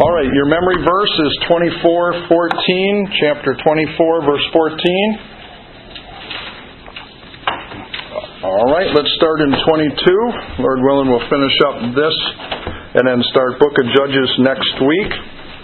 All right, your memory verse is 24:14, chapter 24, verse 14. All right, let's start in 22. Lord willing, we'll finish up this and then start Book of Judges next week.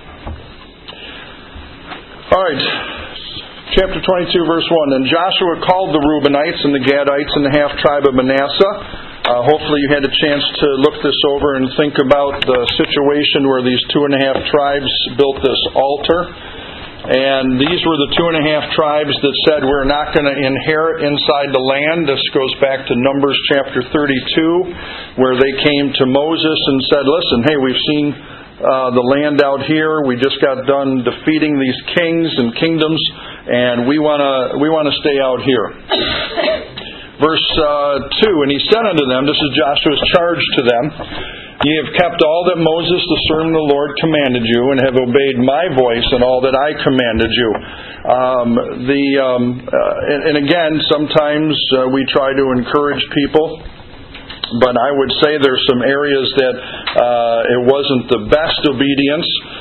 All right, chapter 22, verse 1. Then Joshua called the Reubenites and the Gadites and the half-tribe of Manasseh. Hopefully you had a chance to look this over and think about the situation where these 2.5 tribes built this altar. And these were the 2.5 tribes that said, we're not going to inherit inside the land. This goes back to Numbers chapter 32, where they came to Moses and said, listen, hey, we've seen the land out here. We just got done defeating these kings and kingdoms, and we want to stay out here. Verse 2, and he said unto them, this is Joshua's charge to them, ye have kept all that Moses the servant of the Lord commanded you, and have obeyed my voice and all that I commanded you. And again, sometimes we try to encourage people, but I would say there's some areas that it wasn't the best obedience.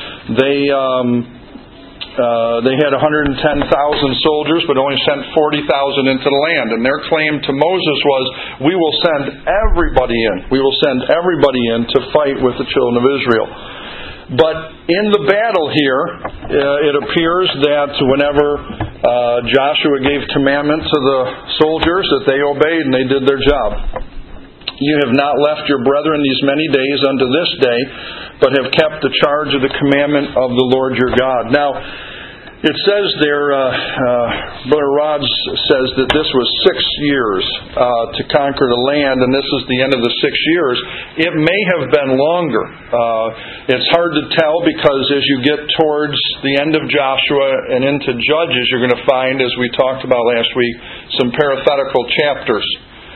They had 110,000 soldiers, but only sent 40,000 into the land. And their claim to Moses was, we will send everybody in. We will send everybody in to fight with the children of Israel. But in the battle here, it appears that whenever Joshua gave commandment to the soldiers, that they obeyed and they did their job. You have not left your brethren these many days unto this day, but have kept the charge of the commandment of the Lord your God. Now, it says there, Brother Rods says that this was 6 years to conquer the land, and this is the end of the 6 years. It may have been longer. It's hard to tell because as you get towards the end of Joshua and into Judges, you're going to find, as we talked about last week, some parenthetical chapters.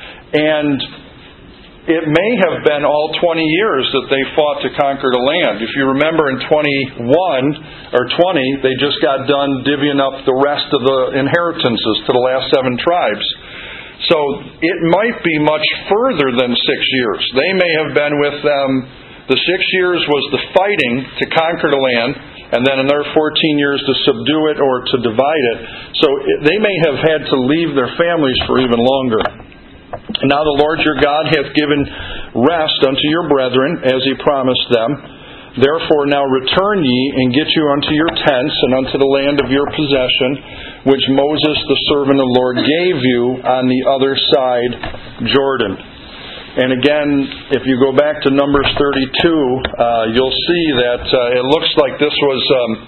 And it may have been all 20 years that they fought to conquer the land. If you remember in 21 or 20, they just got done divvying up the rest of the inheritances to the last 7 tribes. So it might be much further than 6 years. They may have been with them. The 6 years was the fighting to conquer the land, and then another 14 years to subdue it or to divide it. So they may have had to leave their families for even longer. Now the Lord your God hath given rest unto your brethren, as he promised them. Therefore now return ye, and get you unto your tents, and unto the land of your possession, which Moses the servant of the Lord gave you on the other side Jordan. And again, if you go back to Numbers 32, you'll see that it looks like this was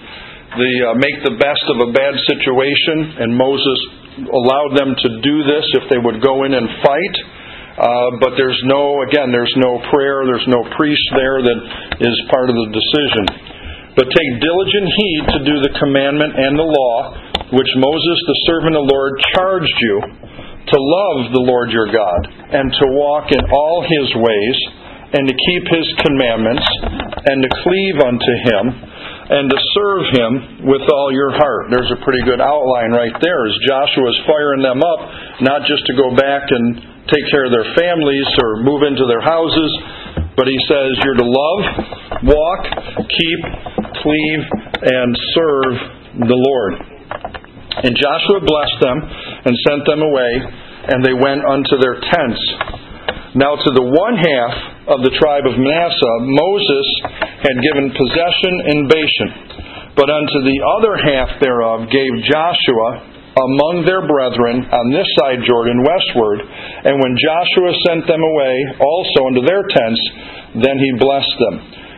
the make the best of a bad situation, and Moses allowed them to do this if they would go in and fight. But there's no prayer, there's no priest there that is part of the decision. But take diligent heed to do the commandment and the law, which Moses the servant of the Lord charged you, to love the Lord your God, and to walk in all his ways, and to keep his commandments, and to cleave unto him, and to serve him with all your heart. There's a pretty good outline right there as Joshua is firing them up, not just to go back and take care of their families or move into their houses, but he says you're to love, walk, keep, cleave, and serve the Lord. And Joshua blessed them and sent them away, and they went unto their tents. Now to the one half of the tribe of Manasseh, Moses had given possession in Bashan, but unto the other half thereof gave Joshua among their brethren on this side Jordan westward. And when Joshua sent them away also unto their tents, then he blessed them.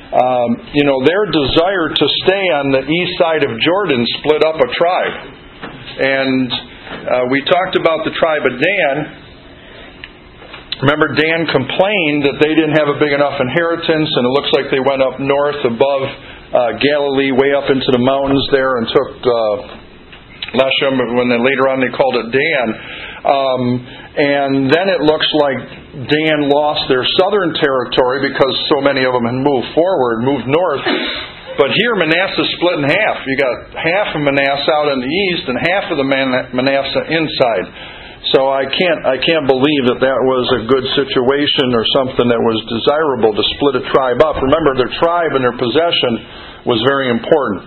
Their desire to stay on the east side of Jordan split up a tribe. And we talked about the tribe of Dan. Remember, Dan complained that they didn't have a big enough inheritance, and it looks like they went up north above Galilee, way up into the mountains there, and took Leshem, when then later on they called it Dan. And then it looks like Dan lost their southern territory because so many of them had moved north. But here Manasseh split in half. You got half of Manasseh out in the east and half of the Manasseh inside. So I can't believe that was a good situation or something that was desirable to split a tribe up. Remember, their tribe and their possession was very important.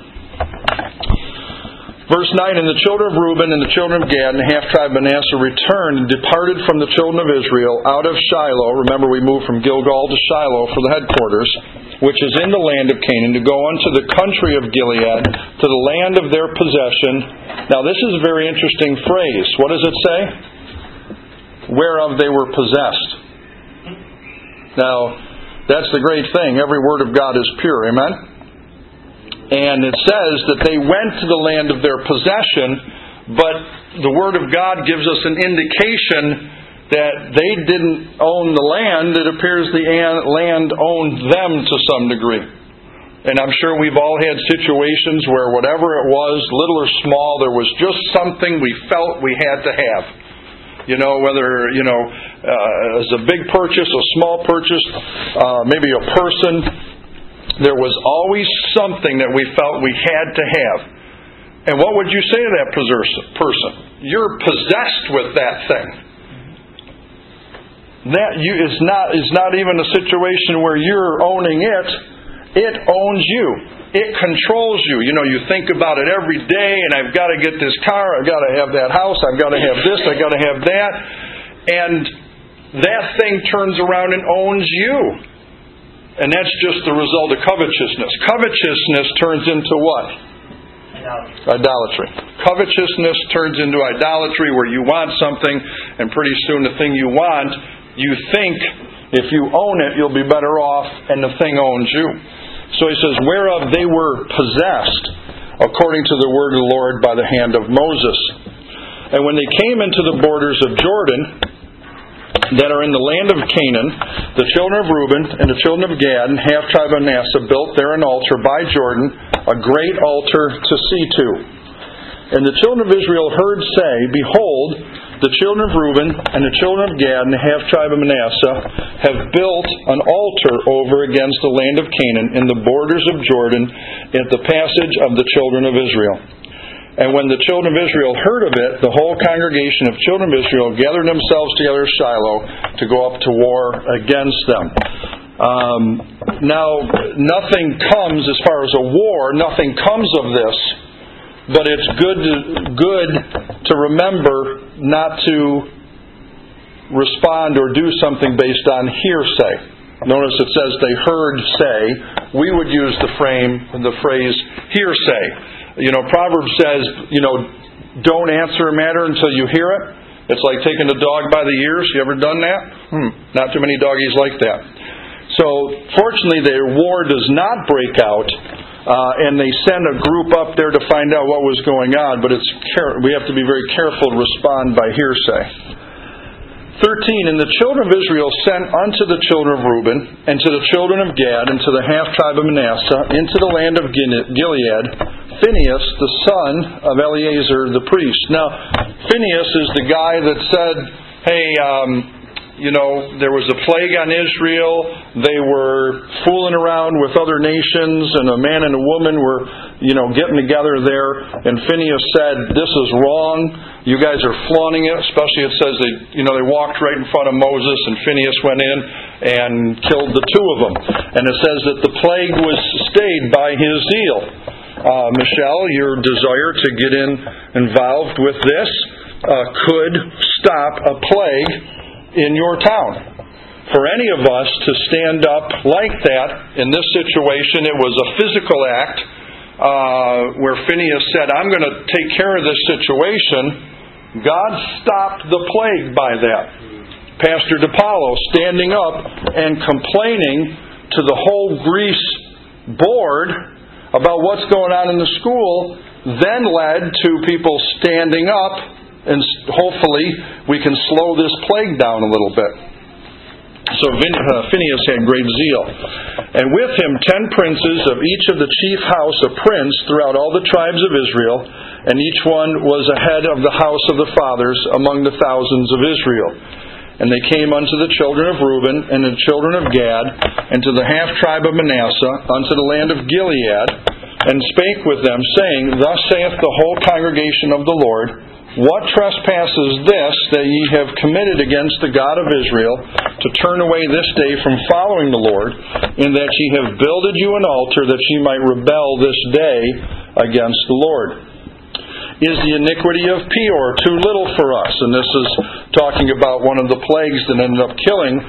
Verse 9, and the children of Reuben and the children of Gad and the half-tribe Manasseh returned and departed from the children of Israel out of Shiloh. Remember, we moved from Gilgal to Shiloh for the headquarters, which is in the land of Canaan, to go unto the country of Gilead, to the land of their possession. Now, this is a very interesting phrase. What does it say? Whereof they were possessed. Now, that's the great thing. Every word of God is pure. Amen? And it says that they went to the land of their possession, but the Word of God gives us an indication that they didn't own the land. It appears the land owned them to some degree. And I'm sure we've all had situations where whatever it was, little or small, there was just something we felt we had to have. Whether, as a big purchase, a small purchase, maybe a person. There was always something that we felt we had to have. And what would you say to that person? You're possessed with that thing. That is not even a situation where you're owning it. It owns you. It controls you. You think about it every day, and I've got to get this car, I've got to have that house, I've got to have this, I've got to have that. And that thing turns around and owns you. And that's just the result of covetousness. Covetousness turns into what? Idolatry. Covetousness turns into idolatry, where you want something, and pretty soon the thing you want, you think if you own it, you'll be better off, and the thing owns you. So he says, whereof they were possessed, according to the word of the Lord by the hand of Moses. And when they came into the borders of Jordan, that are in the land of Canaan, the children of Reuben and the children of Gad and half-tribe of Manasseh built there an altar by Jordan, a great altar to see to. And the children of Israel heard say, behold, the children of Reuben and the children of Gad and the half-tribe of Manasseh have built an altar over against the land of Canaan in the borders of Jordan at the passage of the children of Israel. And when the children of Israel heard of it, the whole congregation of children of Israel gathered themselves together at Shiloh to go up to war against them. Now, nothing comes as far as a war, nothing comes of this, but it's good to remember not to respond or do something based on hearsay. Notice it says they heard say. We would use the phrase hearsay. Proverbs says, don't answer a matter until you hear it. It's like taking a dog by the ears. You ever done that? Not too many doggies like that. So, fortunately, their war does not break out, and they send a group up there to find out what was going on, but we have to be very careful to respond by hearsay. 13, and the children of Israel sent unto the children of Reuben, and to the children of Gad, and to the half-tribe of Manasseh, into the land of Gilead, Phinehas, the son of Eleazar the priest. Now, Phinehas is the guy that said, hey, there was a plague on Israel. They were fooling around with other nations, and a man and a woman were, getting together there. And Phinehas said, this is wrong. You guys are flaunting it. Especially it says they walked right in front of Moses, and Phinehas went in and killed the two of them. And it says that the plague was stayed by his zeal. Michelle, your desire to get involved with this could stop a plague in your town. For any of us to stand up like that in this situation, it was a physical act where Phinehas said, I'm going to take care of this situation. God stopped the plague by that. Pastor DePaulo standing up and complaining to the whole Greece board about what's going on in the school then led to people standing up, and hopefully we can slow this plague down a little bit. So Phinehas had great zeal. And with him 10 princes of each of the chief house a prince throughout all the tribes of Israel, and each one was a head of the house of the fathers among the thousands of Israel. And they came unto the children of Reuben and the children of Gad, and to the half-tribe of Manasseh, unto the land of Gilead, and spake with them, saying, Thus saith the whole congregation of the Lord, What trespass is this that ye have committed against the God of Israel, to turn away this day from following the Lord, in that ye have builded you an altar, that ye might rebel this day against the Lord? Is the iniquity of Peor too little for us? And this is talking about one of the plagues that ended up killing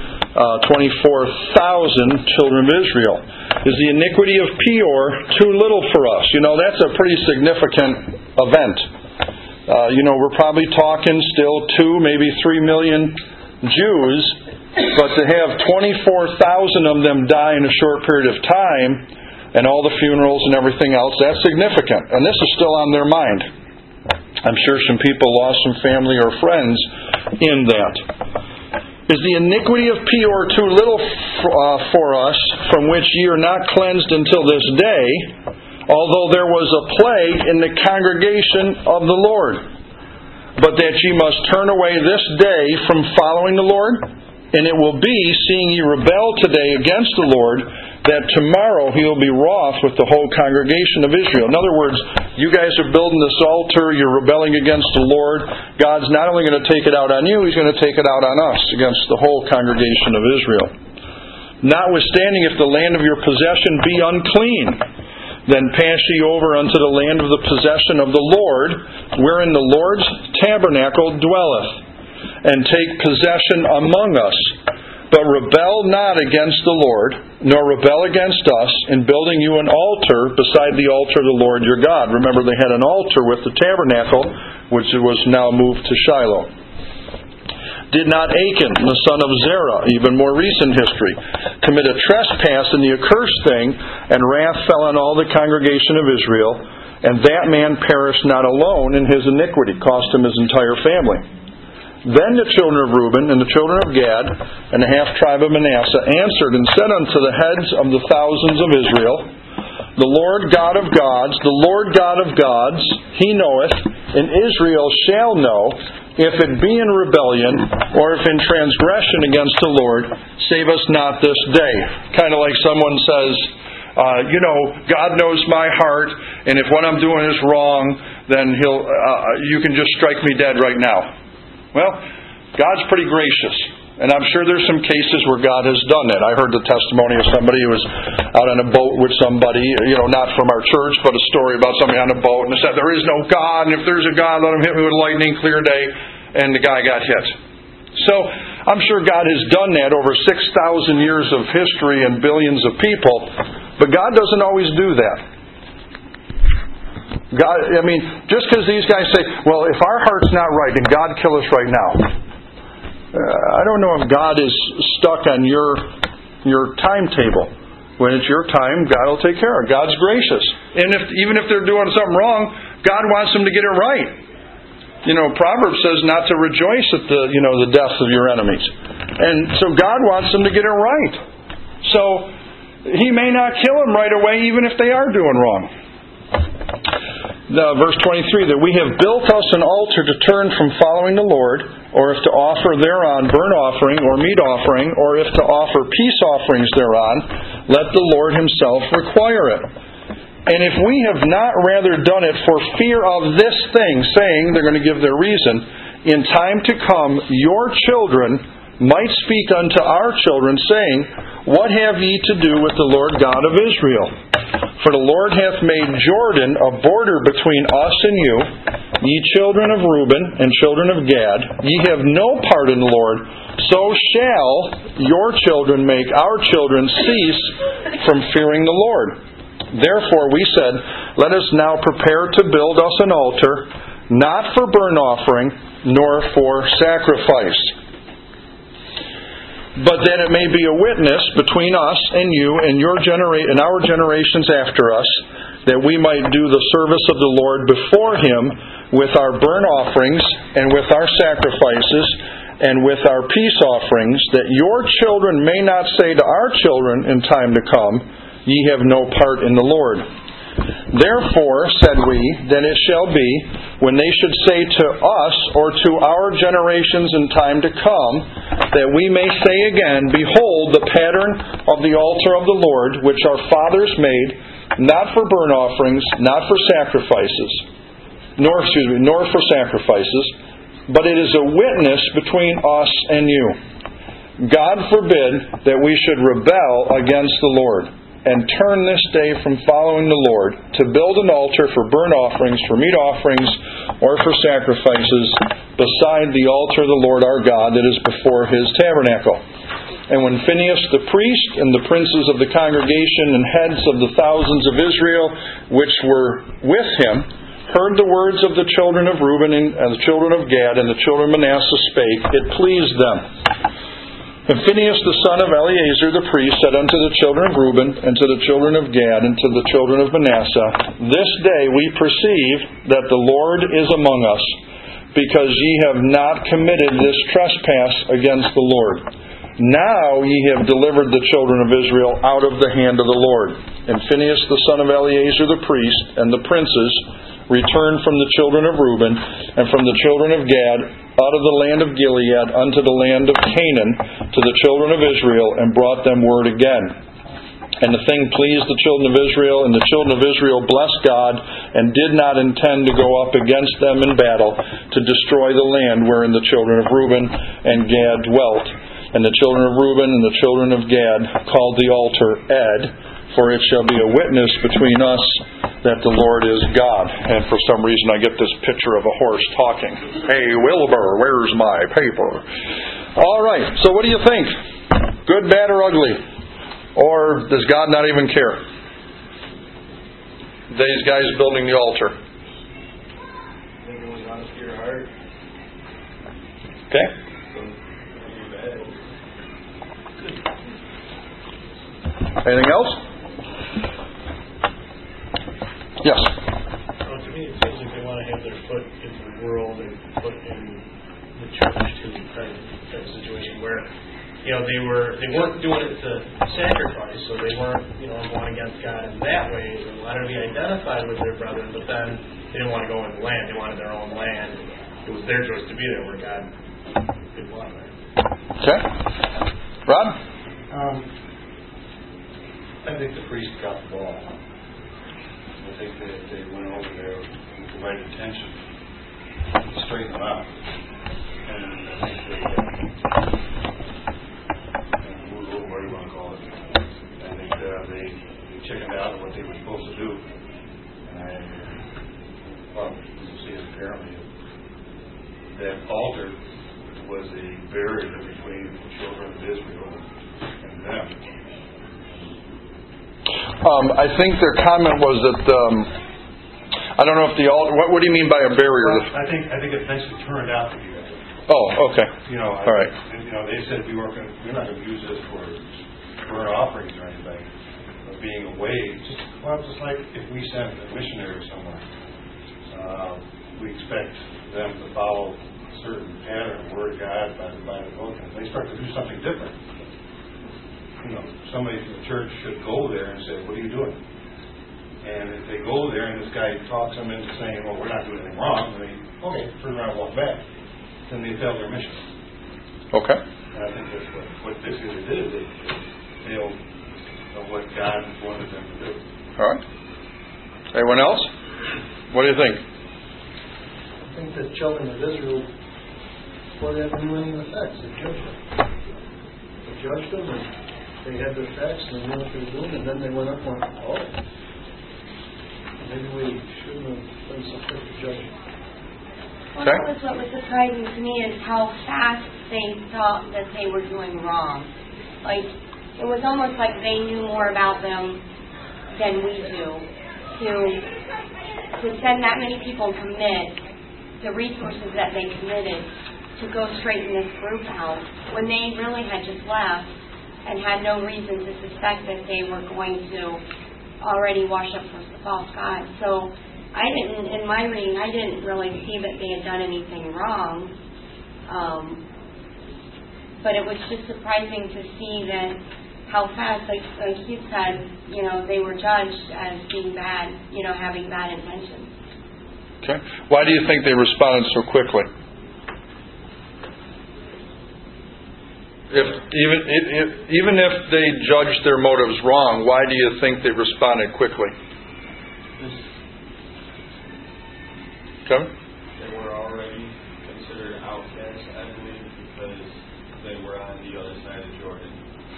24,000 children of Israel. Is the iniquity of Peor too little for us? You know, that's a pretty significant event. We're probably talking still 2, maybe 3 million Jews, but to have 24,000 of them die in a short period of time, and all the funerals and everything else, that's significant. And this is still on their mind. I'm sure some people lost some family or friends in that. Is the iniquity of Peor too little for us, from which ye are not cleansed until this day, although there was a plague in the congregation of the Lord? But that ye must turn away this day from following the Lord? And it will be, seeing ye rebel today against the Lord, that tomorrow He will be wroth with the whole congregation of Israel. In other words, you guys are building this altar, you're rebelling against the Lord. God's not only going to take it out on you, He's going to take it out on us, against the whole congregation of Israel. Notwithstanding, if the land of your possession be unclean, then pass ye over unto the land of the possession of the Lord, wherein the Lord's tabernacle dwelleth, and take possession among us. But rebel not against the Lord, nor rebel against us, in building you an altar beside the altar of the Lord your God. Remember, they had an altar with the tabernacle, which was now moved to Shiloh. Did not Achan, the son of Zerah, even more recent history, commit a trespass in the accursed thing, and wrath fell on all the congregation of Israel, and that man perished not alone in his iniquity, cost him his entire family. Then the children of Reuben and the children of Gad and the half-tribe of Manasseh answered and said unto the heads of the thousands of Israel, The Lord God of gods, the Lord God of gods, He knoweth, and Israel shall know, if it be in rebellion or if in transgression against the Lord, save us not this day. Kind of like someone says, God knows my heart, and if what I'm doing is wrong, then you can just strike me dead right now. Well, God's pretty gracious, and I'm sure there's some cases where God has done that. I heard the testimony of somebody who was out on a boat with somebody, not from our church, but a story about somebody on a boat, and they said, there is no God, and if there's a God, let Him hit me with lightning, clear day, and the guy got hit. So, I'm sure God has done that over 6,000 years of history and billions of people, but God doesn't always do that. God, just because these guys say, well, if our heart's not right, then God kill us right now. I don't know if God is stuck on your timetable. When it's your time, God will take care of it. God's gracious. And even if they're doing something wrong, God wants them to get it right. Proverbs says not to rejoice at the death of your enemies. And so God wants them to get it right. So He may not kill them right away, even if they are doing wrong. Verse 23, that we have built us an altar to turn from following the Lord, or if to offer thereon burnt offering or meat offering, or if to offer peace offerings thereon, let the Lord Himself require it. And if we have not rather done it for fear of this thing, saying, they're going to give their reason, in time to come your children might speak unto our children, saying, What have ye to do with the Lord God of Israel? For the Lord hath made Jordan a border between us and you, ye children of Reuben and children of Gad. Ye have no part in the Lord, so shall your children make our children cease from fearing the Lord. Therefore we said, Let us now prepare to build us an altar, not for burnt offering, nor for sacrifice, but that it may be a witness between us and you and our generations after us, that we might do the service of the Lord before Him with our burnt offerings and with our sacrifices and with our peace offerings, that your children may not say to our children in time to come, Ye have no part in the Lord. Therefore, said we, then it shall be, when they should say to us or to our generations in time to come, that we may say again, Behold, the pattern of the altar of the Lord, which our fathers made, not for burnt offerings, not for sacrifices. nor for sacrifices, but it is a witness between us and you. God forbid that we should rebel against the Lord, and turn this day from following the Lord, to build an altar for burnt offerings, for meat offerings, or for sacrifices, beside the altar of the Lord our God that is before His tabernacle. And when Phinehas the priest and the princes of the congregation and heads of the thousands of Israel, which were with him, heard the words of the children of Reuben and the children of Gad and the children of Manasseh spake, it pleased them. And Phinehas the son of Eleazar the priest said unto the children of Reuben and to the children of Gad and to the children of Manasseh, This day we perceive that the Lord is among us, because ye have not committed this trespass against the Lord. Now ye have delivered the children of Israel out of the hand of the Lord. And Phinehas the son of Eleazar the priest and the princes returned from the children of Reuben and from the children of Gad out of the land of Gilead unto the land of Canaan to the children of Israel, and brought them word again. And the thing pleased the children of Israel, and the children of Israel blessed God, and did not intend to go up against them in battle to destroy the land wherein the children of Reuben and Gad dwelt. And the children of Reuben and the children of Gad called the altar Ed, for it shall be a witness between us that the Lord is God. And for some reason I get this picture of a horse talking. Hey, Wilbur, where's my paper? All right, so what do you think? Good, bad, or ugly? Or does God not even care? These guys building the altar. Okay. Anything else? Yes. Well, to me, it seems like they want to have their foot into the world and foot in the church too, kind of situation where, they weren't doing it to sacrifice, so they weren't, going against God in that way. They wanted to be identified with their brethren, but then they didn't want to go in the land. They wanted their own land. It was their choice to be there where God didn't want them. Okay. Rod? I think the priest got the ball. I think that they went over there with the right intention to straighten them out. And I think they moved over, whatever you want to call it. I think they chickened out on what they were supposed to do. And you see it apparently, that altar was a barrier between the children of Israel and them. I think their comment was that I don't know if the altar. What do you mean by a barrier? Well, I think it eventually turned out to be that. Oh, okay. All right. They said we're not going to use this for burnt offerings or anything, but being away. Just like if we send a missionary somewhere, we expect them to follow a certain pattern, word of God by the book, and if they start to do something different. Somebody from the church should go there and say, what are you doing? And if they go there and this guy talks them into saying, well, we're not doing anything wrong, and they, turn around and walk back, then they failed their mission. Okay. And I think that's what basically they did. They failed of what God wanted them to do. All right. Anyone else? What do you think? I think the children of Israel were having winning effects. They judged them. And they had their facts and they knew what they were doing, and then they went up and went, maybe we shouldn't have been so quick to judge. Well, that was what was surprising to me, is how fast they thought that they were doing wrong. Like, it was almost like they knew more about them than we do. To send that many people and commit the resources that they committed to go straighten this group out when they really had just left and had no reason to suspect that they were going to already wash up for false gods. So in my reading, I didn't really see that they had done anything wrong. But it was just surprising to see that how fast, like you said, they were judged as being bad, having bad intentions. Okay. Why do you think they responded so quickly? Even if they judged their motives wrong, why do you think they responded quickly? Kevin? They were already considered outcasts, I believe, because they were on the other side of Jordan.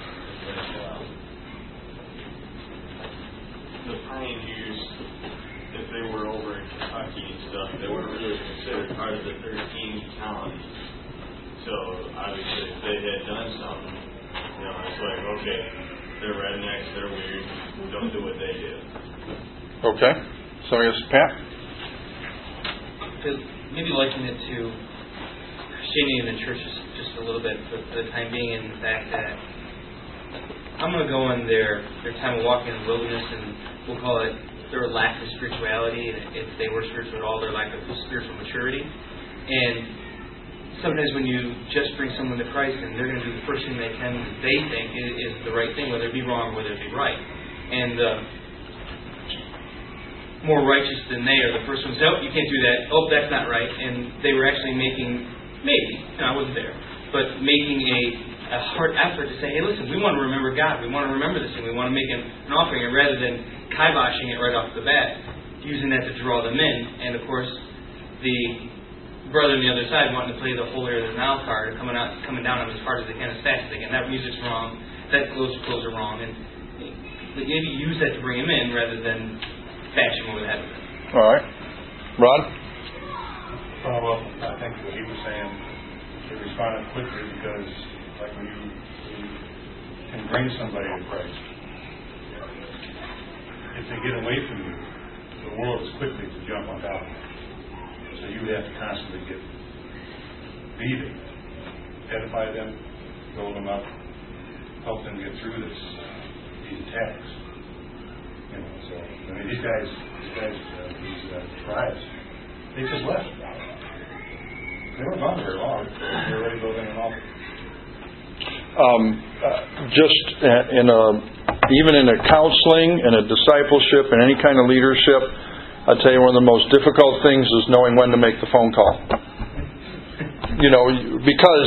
The pioneers, if they were over in Kentucky and stuff, they were really considered part of the 13 colonies. So obviously, if they had done something, it's like, okay, they're rednecks, they're weird, don't do what they did. Okay. So I guess Pat? Maybe liken it to Christianity in the church just a little bit for the time being, in the fact that I'm going to go on their time of walking in the wilderness, and we'll call it their lack of spirituality, and if they were spiritual at all, their lack of spiritual maturity. And sometimes when you just bring someone to Christ, and they're going to do the first thing they can, they think is the right thing, whether it be wrong or whether it be right. And more righteous than they are, the first one says, oh, you can't do that, oh, that's not right. And they were actually making, maybe, I wasn't there, but making a hard effort to say, hey, listen, we want to remember God, we want to remember this thing, we want to make an offering, and rather than kiboshing it right off the bat, using that to draw them in. And of course, the brother on the other side wanting to play the holier-than-thou card, coming down on as hard as they can, as fast as they can. That music's wrong, that clothes are wrong, and maybe use that to bring them in rather than bash him over the head with it. All right. Rod? Well, I think what he was saying, they responded quickly because, like when you can bring somebody to Christ, if they get away from you, the world is quickly to jump on top of them. So you have to constantly beat them, edify them, build them up, help them get through these attacks. So I mean, these guys, these tribes, they just left. They weren't gone very long. They were ready to go in and all. Even in a counseling and a discipleship and any kind of leadership, I tell you, one of the most difficult things is knowing when to make the phone call. Because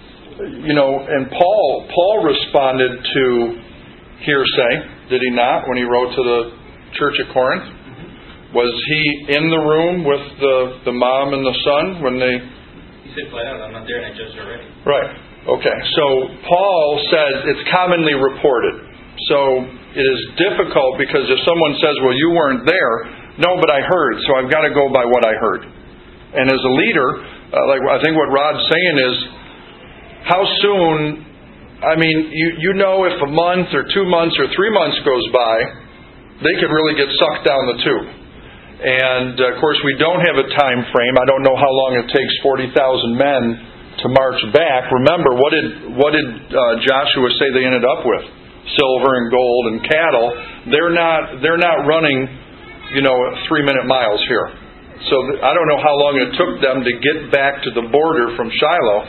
and Paul responded to hearsay, did he not, when he wrote to the church at Corinth? Was he in the room with the mom and the son when they... He said flat out, I'm not there and I judged already. Right. Okay. So Paul says it's commonly reported. So it is difficult because if someone says, well, you weren't there, no, but I heard, so I've got to go by what I heard. And as a leader, I think what Rod's saying is, how soon... I mean, you know, if a month or 2 months or 3 months goes by, they could really get sucked down the tube. And, of course, we don't have a time frame. I don't know how long it takes 40,000 men to march back. Remember, what did Joshua say they ended up with? Silver and gold and cattle. They're not running, 3-minute miles here. So I don't know how long it took them to get back to the border from Shiloh.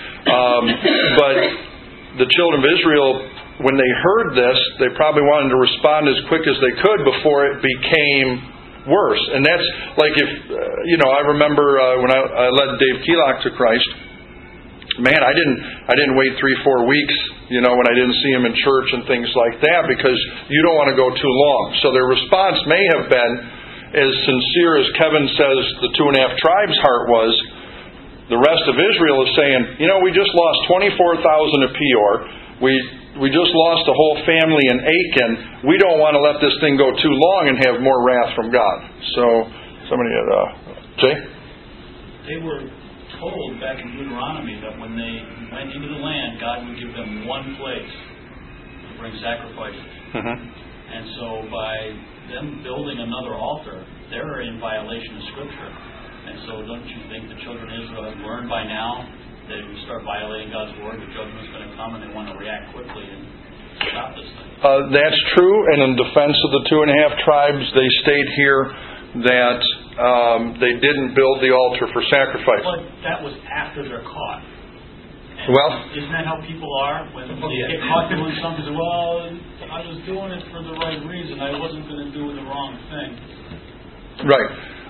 But the children of Israel, when they heard this, they probably wanted to respond as quick as they could before it became worse. And that's like if, I remember when I led Dave Keelock to Christ, man, I didn't wait 3-4 weeks, when I didn't see him in church and things like that, because you don't want to go too long. So their response may have been as sincere as Kevin says the 2.5 tribes' heart was. The rest of Israel is saying, we just lost 24,000 at Peor. We just lost a whole family in Achan. We don't want to let this thing go too long and have more wrath from God. So, somebody had, Jay? They were told back in Deuteronomy that when they went into the land, God would give them one place to bring sacrifices. Mm-hmm. And so by them building another altar, they're in violation of Scripture. And so don't you think the children of Israel have learned by now that if you start violating God's Word, the judgment's going to come, and they want to react quickly and stop this thing? That's true, and in defense of the 2.5 tribes, they state here that they didn't build the altar for sacrifice. But that was after they're caught. And isn't that how people are? When they get caught doing something, well, I was doing it for the right reason. I wasn't going to do the wrong thing. Right.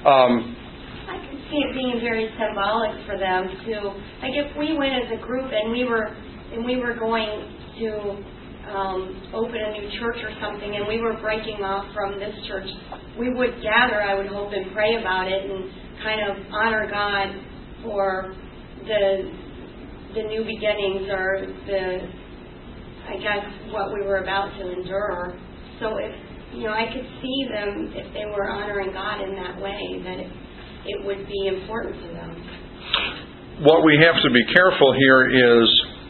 I can see it being very symbolic for them too. Like if we went as a group and we were going to open a new church or something, and we were breaking off from this church, we would gather, I would hope, and pray about it and kind of honor God for the new beginnings, or what we were about to endure. So if I could see them, if they were honoring God in that way, that it would be important to them. What we have to be careful here is,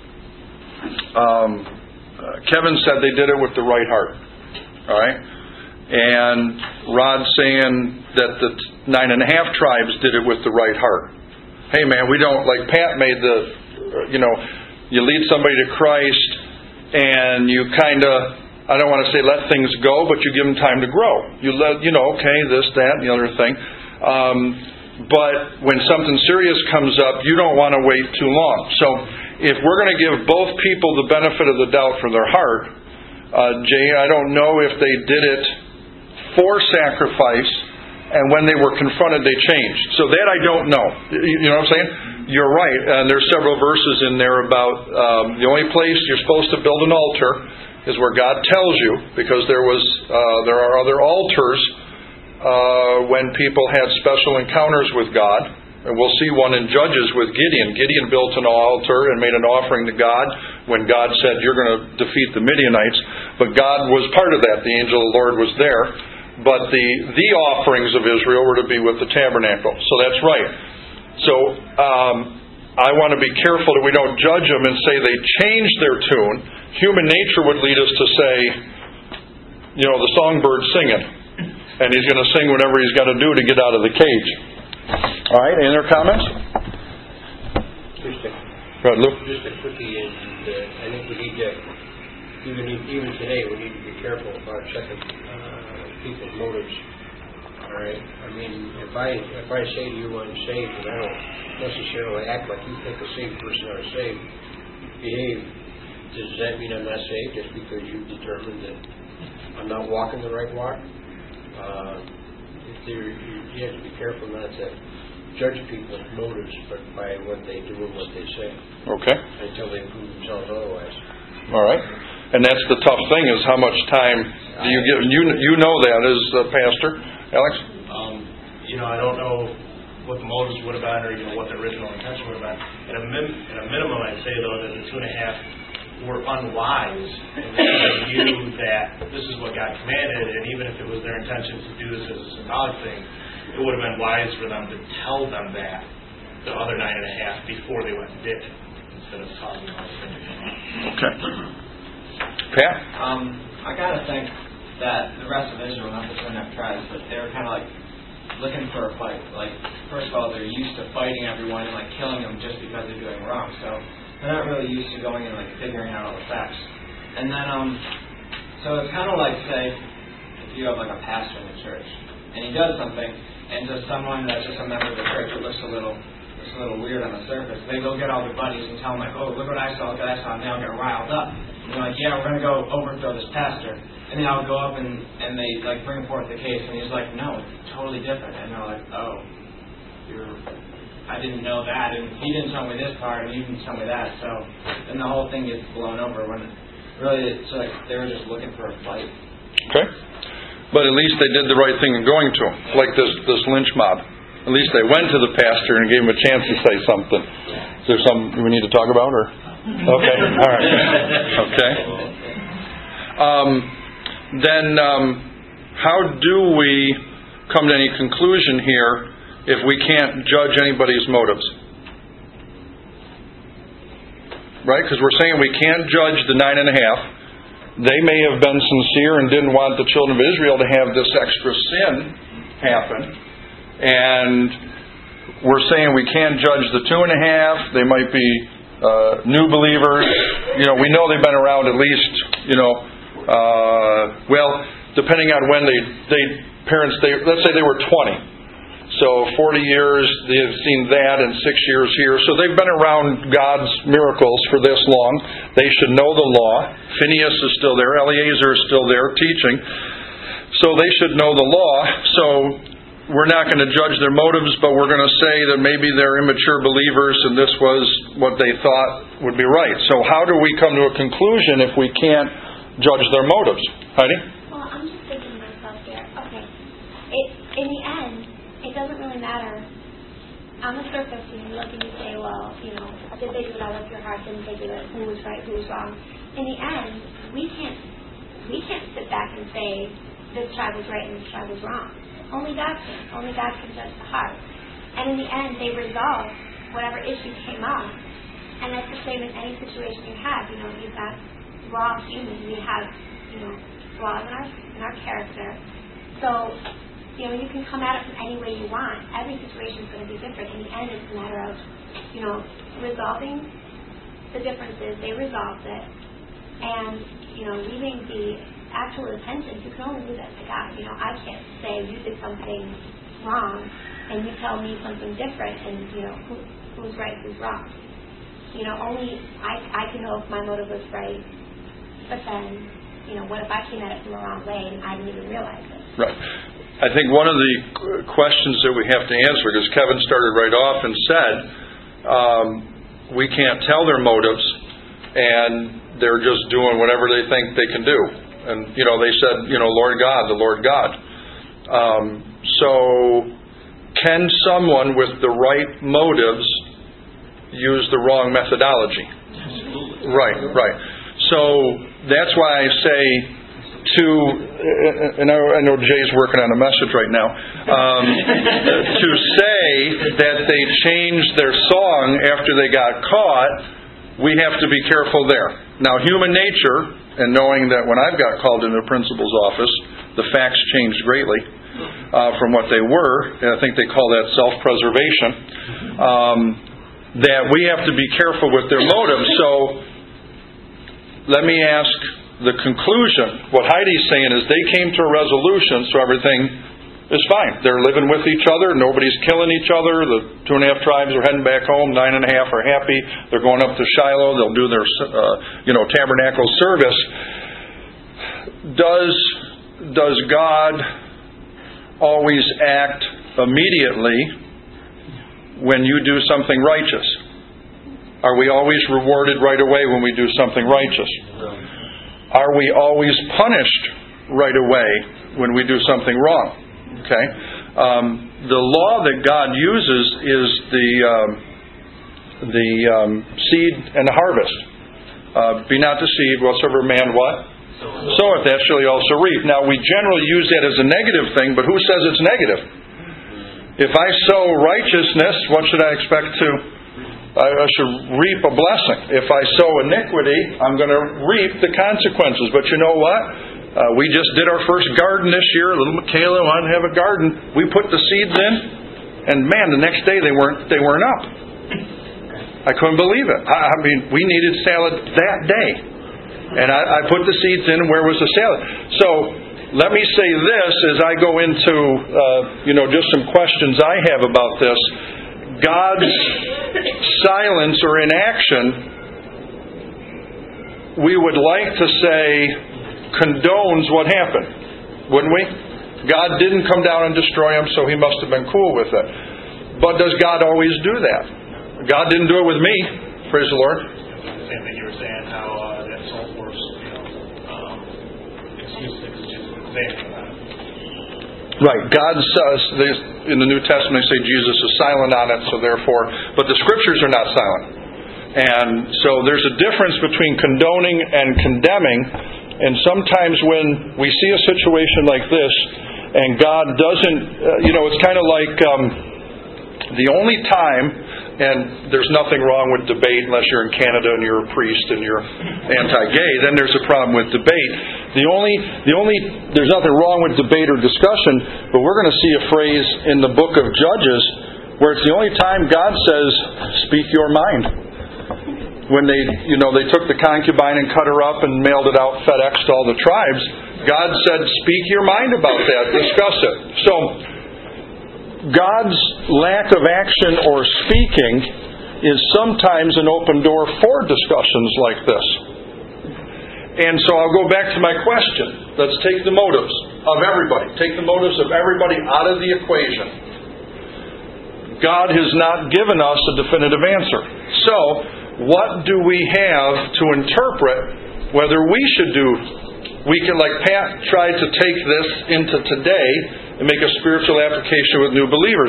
Kevin said they did it with the right heart. All right? And Rod's saying that the 9.5 tribes did it with the right heart. Hey man, we don't, like Pat made you lead somebody to Christ and you kind of, I don't want to say let things go, but you give them time to grow. You let, okay, this, that, and the other thing. But when something serious comes up, you don't want to wait too long. So if we're going to give both people the benefit of the doubt for their heart, Jay, I don't know if they did it for sacrifice, and when they were confronted, they changed. So that I don't know. You know what I'm saying? You're right. And there's several verses in there about the only place you're supposed to build an altar is where God tells you, because there are other altars when people had special encounters with God. And we'll see one in Judges with Gideon. Gideon built an altar and made an offering to God when God said, you're going to defeat the Midianites. But God was part of that. The angel of the Lord was there. But the offerings of Israel were to be with the tabernacle. So that's right. So I want to be careful that we don't judge them and say they changed their tune. Human nature would lead us to say, the songbird's singing. And he's going to sing whatever he's got to do to get out of the cage. All right, any other comments? Go ahead, Lou. Just a quickie, and I think we need to, even today, we need to be careful about checking people's motives. All right? I mean, if I say to you I'm saved, and I don't necessarily act like you think a saved person are saved, behave, does that mean I'm not saved just because you've determined that I'm not walking the right walk? You have to be careful not to judge people's motives, but by what they do and what they say. Okay. Until they prove themselves otherwise. All right. And that's the tough thing, is how much time do you give? You know that as a pastor, Alex. I don't know what the motives would have been, or what the original intention would have been. At a minimum, I'd say though that the 2.5 were unwise, and they knew that this is what God commanded, and even if it was their intention to do this as a symbolic thing, it would have been wise for them to tell them that, the other 9.5, before they went and did it, instead of causing all this thing to come up. Okay. Pat? I gotta think that the rest of Israel, not the 2.5 tribes, but they were kind of like looking for a fight. Like, first of all, they're used to fighting everyone and like killing them just because they're doing wrong. So they're not really used to going and like figuring out all the facts. And then, so it's kind of like, say, if you have like a pastor in the church and he does something, and to someone that's just a member of the church, it looks a little weird on the surface. They go get all their buddies and tell them like, oh, look what I saw, and they all get riled up. And they're like, yeah, we're going to go overthrow this pastor. And they all go up and they like bring forth the case, and he's like, no, it's totally different. And they're like, oh, I didn't know that, and he didn't tell me this part, and you didn't tell me that. So then the whole thing gets blown over when really it's like they were just looking for a fight. Okay. But at least they did the right thing in going to him, like this lynch mob. At least they went to the pastor and gave him a chance to say something. Is there something we need to talk about, or? Okay. All right. Okay. Then how do we come to any conclusion here if we can't judge anybody's motives? Right? Because we're saying we can't judge the 9.5. They may have been sincere and didn't want the children of Israel to have this extra sin happen. And we're saying we can't judge the 2.5. They might be new believers. We know they've been around at least, depending on when let's say they were 20. So 40 years, they've seen that, and 6 years here. So they've been around God's miracles for this long. They should know the law. Phineas is still there. Eleazar is still there teaching. So they should know the law. So we're not going to judge their motives, but we're going to say that maybe they're immature believers and this was what they thought would be right. So how do we come to a conclusion if we can't judge their motives? Heidi? Well, I'm just thinking to myself here, okay, in the end, it doesn't really matter on the surface, you look and you say, well, did they do it out of your heart? Didn't they do it? Who was right? Who was wrong? In the end, we can't sit back and say this tribe was right and this tribe was wrong. Only God can. Only God can judge the heart. And in the end, they resolve whatever issue came up. And that's the same in any situation you have. You've got raw humans. We have, flaws in our character. So, you can come at it from any way you want. Every situation is going to be different. In the end, it's a matter of, resolving the differences. They resolved it. And, leaving the actual repentance. You can only do that to God. I can't say you did something wrong and you tell me something different and, who's right, who's wrong. Only I can know if my motive was right. But then, what if I came at it from the wrong way and I didn't even realize it? Right. I think one of the questions that we have to answer, because Kevin started right off and said, we can't tell their motives, and they're just doing whatever they think they can do. And, they said, Lord God, the Lord God. So, can someone with the right motives use the wrong methodology? Absolutely. Right. So, that's why I say and I know Jay's working on a message right now, to say that they changed their song after they got caught, we have to be careful there. Now, human nature, and knowing that when I've got called into the principal's office, the facts changed greatly from what they were, and I think they call that self-preservation, that we have to be careful with their motives. So, let me ask the conclusion. What Heidi's saying is they came to a resolution, so everything is fine. They're living with each other. Nobody's killing each other. The 2.5 tribes are heading back home. 9.5 are happy. They're going up to Shiloh. They'll do their, tabernacle service. Does God always act immediately when you do something righteous? Are we always rewarded right away when we do something righteous? Are we always punished right away when we do something wrong? Okay. The law that God uses is the seed and the harvest. Be not deceived, whatsoever man what? Soweth, that shall he also reap. Now, we generally use that as a negative thing, but who says it's negative? If I sow righteousness, what should I expect to? I should reap a blessing. If I sow iniquity, I'm going to reap the consequences. But you know what? We just did our first garden this year. Little Michaela wanted to have a garden. We put the seeds in, and man, the next day they weren't up. I couldn't believe it. I mean, we needed salad that day, and I put the seeds in. And where was the salad? So let me say this as I go into just some questions I have about this. God's silence or inaction, we would like to say, condones what happened, wouldn't we? God didn't come down and destroy them, so He must have been cool with it. But does God always do that? God didn't do it with me. Praise the Lord. Same thing you were saying, how that salt force, excuse just saying about it. Right. God says, in the New Testament, they say Jesus is silent on it, so therefore, but the Scriptures are not silent. And so there's a difference between condoning and condemning, and sometimes when we see a situation like this, and God doesn't, it's kind of like the only time, and there's nothing wrong with debate unless you're in Canada and you're a priest and you're anti-gay, then there's a problem with debate. There's nothing wrong with debate or discussion, but we're going to see a phrase in the book of Judges where it's the only time God says, speak your mind. When they took the concubine and cut her up and mailed it out FedEx to all the tribes, God said, speak your mind about that, discuss it. So, God's lack of action or speaking is sometimes an open door for discussions like this. And so I'll go back to my question. Let's take the motives of everybody. Take the motives of everybody out of the equation. God has not given us a definitive answer. So, what do we have to interpret whether we should do? We can, like Pat tried to take this into today and make a spiritual application with new believers.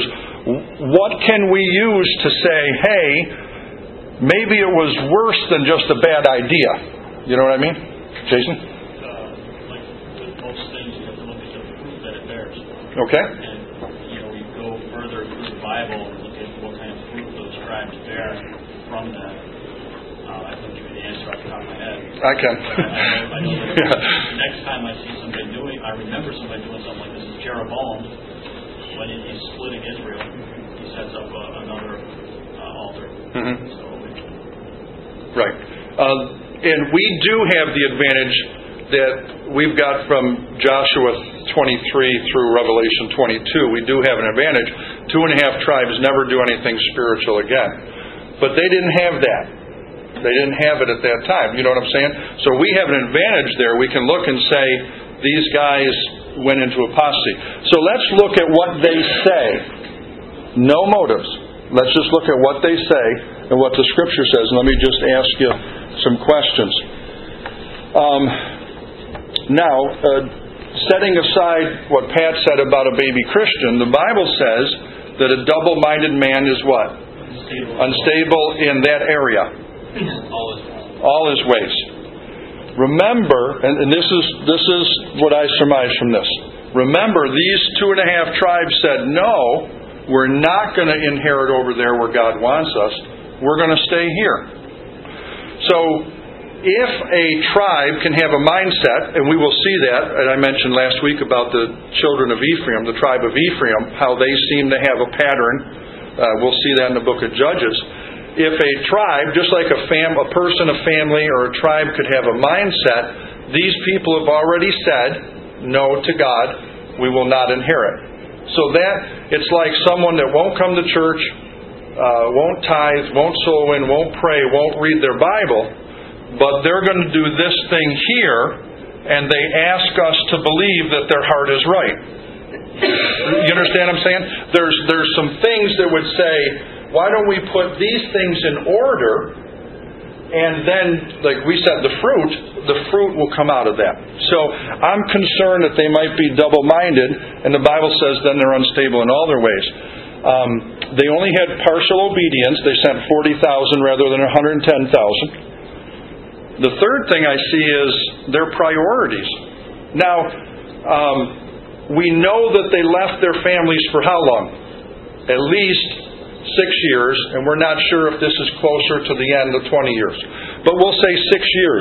what can we use to say, hey, maybe it was worse than just a bad idea? You know what I mean? Jason? Like with most things, you have to look at the fruit that it bears. Okay. And, you go further through the Bible and look at what kind of fruit those tribes bear from that. I couldn't give you the answer off the top of my head. I can. I know that next time I see somebody I remember somebody doing something like this is Jeroboam. When he's splitting Israel, he sets up another altar. Mm-hmm. So, right. And we do have the advantage that we've got from Joshua 23 through Revelation 22. We do have an advantage. 2.5 tribes never do anything spiritual again. But they didn't have that. They didn't have it at that time. You know what I'm saying? So we have an advantage there. We can look and say, these guys went into apostasy. So let's look at what they say. No motives. Let's just look at what they say and what the Scripture says. And let me just ask you some questions. Now, setting aside what Pat said about a baby Christian, the Bible says that a double-minded man is what? Unstable in that area. All his ways. Remember, and this is what I surmise from this. Remember, these 2.5 tribes said, no, we're not going to inherit over there where God wants us. We're going to stay here. So, if a tribe can have a mindset, and we will see that, and I mentioned last week about the children of Ephraim, the tribe of Ephraim, how they seem to have a pattern. We'll see that in the book of Judges. If a tribe, just like a person, a family, or a tribe could have a mindset, these people have already said no to God, we will not inherit. So that, it's like someone that won't come to church, won't tithe, won't sow in, won't pray, won't read their Bible, but they're going to do this thing here, and they ask us to believe that their heart is right. You understand what I'm saying? There's some things that would say, why don't we put these things in order, and then, like we said, the fruit will come out of that. So I'm concerned that they might be double-minded, and the Bible says then they're unstable in all their ways. They only had partial obedience. They sent 40,000 rather than 110,000. The third thing I see is their priorities. Now, we know that they left their families for how long? At least 6 years, and we're not sure if this is closer to the end of 20 years. But we'll say 6 years.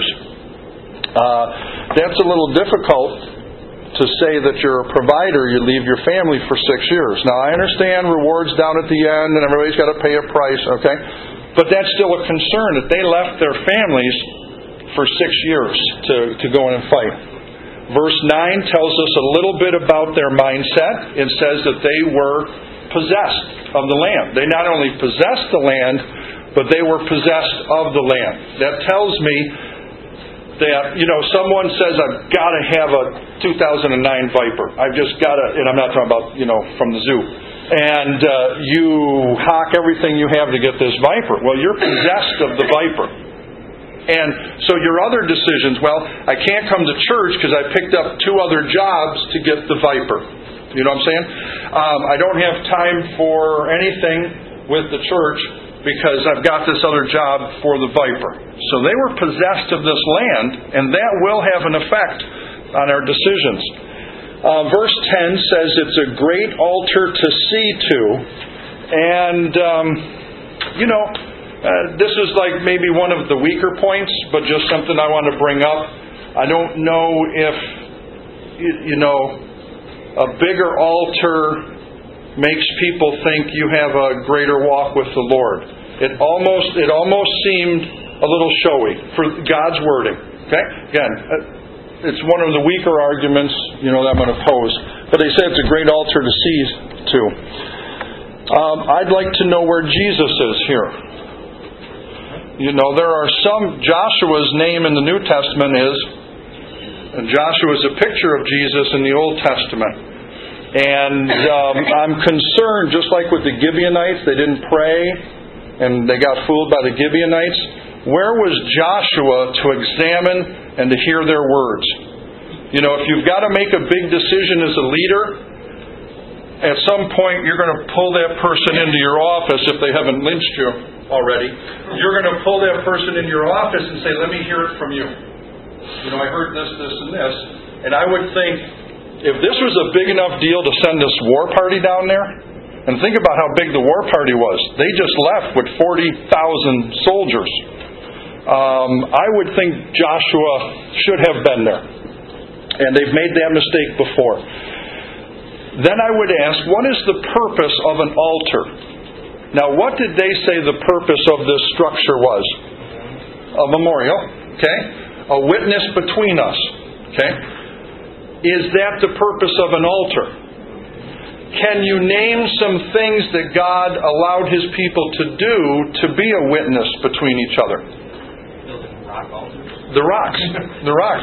That's a little difficult to say that you're a provider, you leave your family for 6 years. Now, I understand rewards down at the end, and everybody's got to pay a price, okay? But that's still a concern, that they left their families for 6 years to go in and fight. Verse 9 tells us a little bit about their mindset. It says that they were possessed of the land. They not only possessed the land, but they were possessed of the land. That tells me that, someone says, I've got to have a 2009 Viper. I've just got to, and I'm not talking about, from the zoo. And you hock everything you have to get this Viper. Well, you're possessed of the Viper. And so your other decisions, well, I can't come to church because I picked up 2 other jobs to get the Viper. You know what I'm saying? I don't have time for anything with the church because I've got this other job for the Viper. So they were possessed of this land, and that will have an effect on our decisions. Verse 10 says it's a great altar to see to. And, this is like maybe one of the weaker points, but just something I want to bring up. I don't know if, a bigger altar makes people think you have a greater walk with the Lord. It almost seemed a little showy for God's wording. Okay? Again, it's one of the weaker arguments, that I'm going to pose. But they say it's a great altar to see to. I'd like to know where Jesus is here. There are some, Joshua's name in the New Testament is, and Joshua is a picture of Jesus in the Old Testament. And I'm concerned, just like with the Gibeonites, they didn't pray, and they got fooled by the Gibeonites. Where was Joshua to examine and to hear their words? If you've got to make a big decision as a leader, at some point you're going to pull that person into your office if they haven't lynched you already. You're going to pull that person into your office and say, let me hear it from you. I heard this, this, and this. And I would think, if this was a big enough deal to send this war party down there, and think about how big the war party was. They just left with 40,000 soldiers. I would think Joshua should have been there. And they've made that mistake before. Then I would ask, what is the purpose of an altar? Now, what did they say the purpose of this structure was? A memorial, okay? A witness between us, okay? Is that the purpose of an altar? Can you name some things that God allowed His people to do to be a witness between each other? Building rock altars. The rocks. The rocks.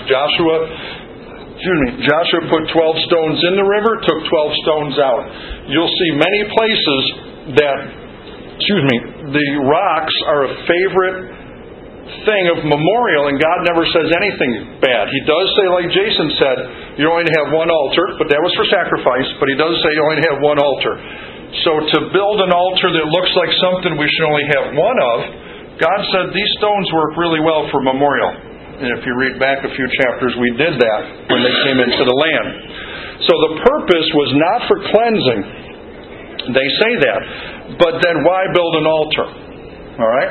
Joshua put 12 stones in the river, took 12 stones out. You'll see many places that, the rocks are a favorite thing of memorial, and God never says anything bad. He does say, like Jason said, you only have one altar, but that was for sacrifice, but He does say you only have one altar. So to build an altar that looks like something we should only have one of, God said these stones work really well for memorial. And if you read back a few chapters, we did that when they came into the land. So the purpose was not for cleansing. They say that. But then why build an altar? All right?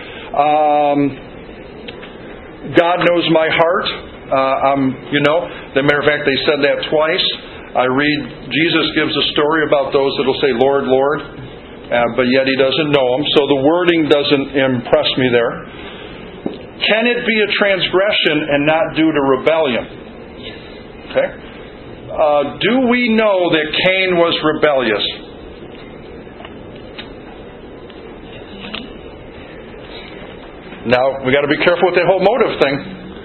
God knows my heart. As a matter of fact, they said that twice. I read, Jesus gives a story about those that will say, Lord, Lord, but yet He doesn't know them. So the wording doesn't impress me there. Can it be a transgression and not due to rebellion? Okay. Do we know that Cain was rebellious? Now, we got to be careful with that whole motive thing.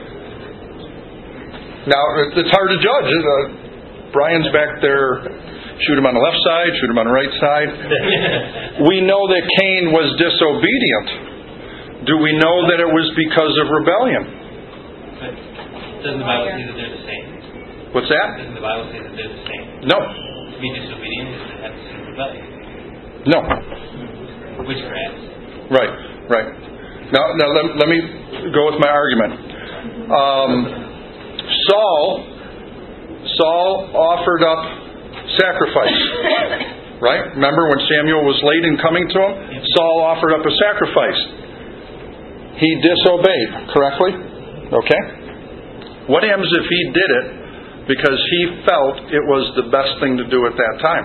Now, it's hard to judge. Brian's back there. Shoot him on the left side, shoot him on the right side. We know that Cain was disobedient. Do we know that it was because of rebellion? But doesn't the Bible say that they're the same? What's that? Doesn't the Bible say that they're the same? No. To be disobedient is to have the sin of rebellion. No. Witchcraft. Right. Now let me go with my argument. Saul offered up sacrifice. Right? Remember when Samuel was late in coming to him? Saul offered up a sacrifice. He disobeyed, correctly? Okay? What happens if he did it because he felt it was the best thing to do at that time?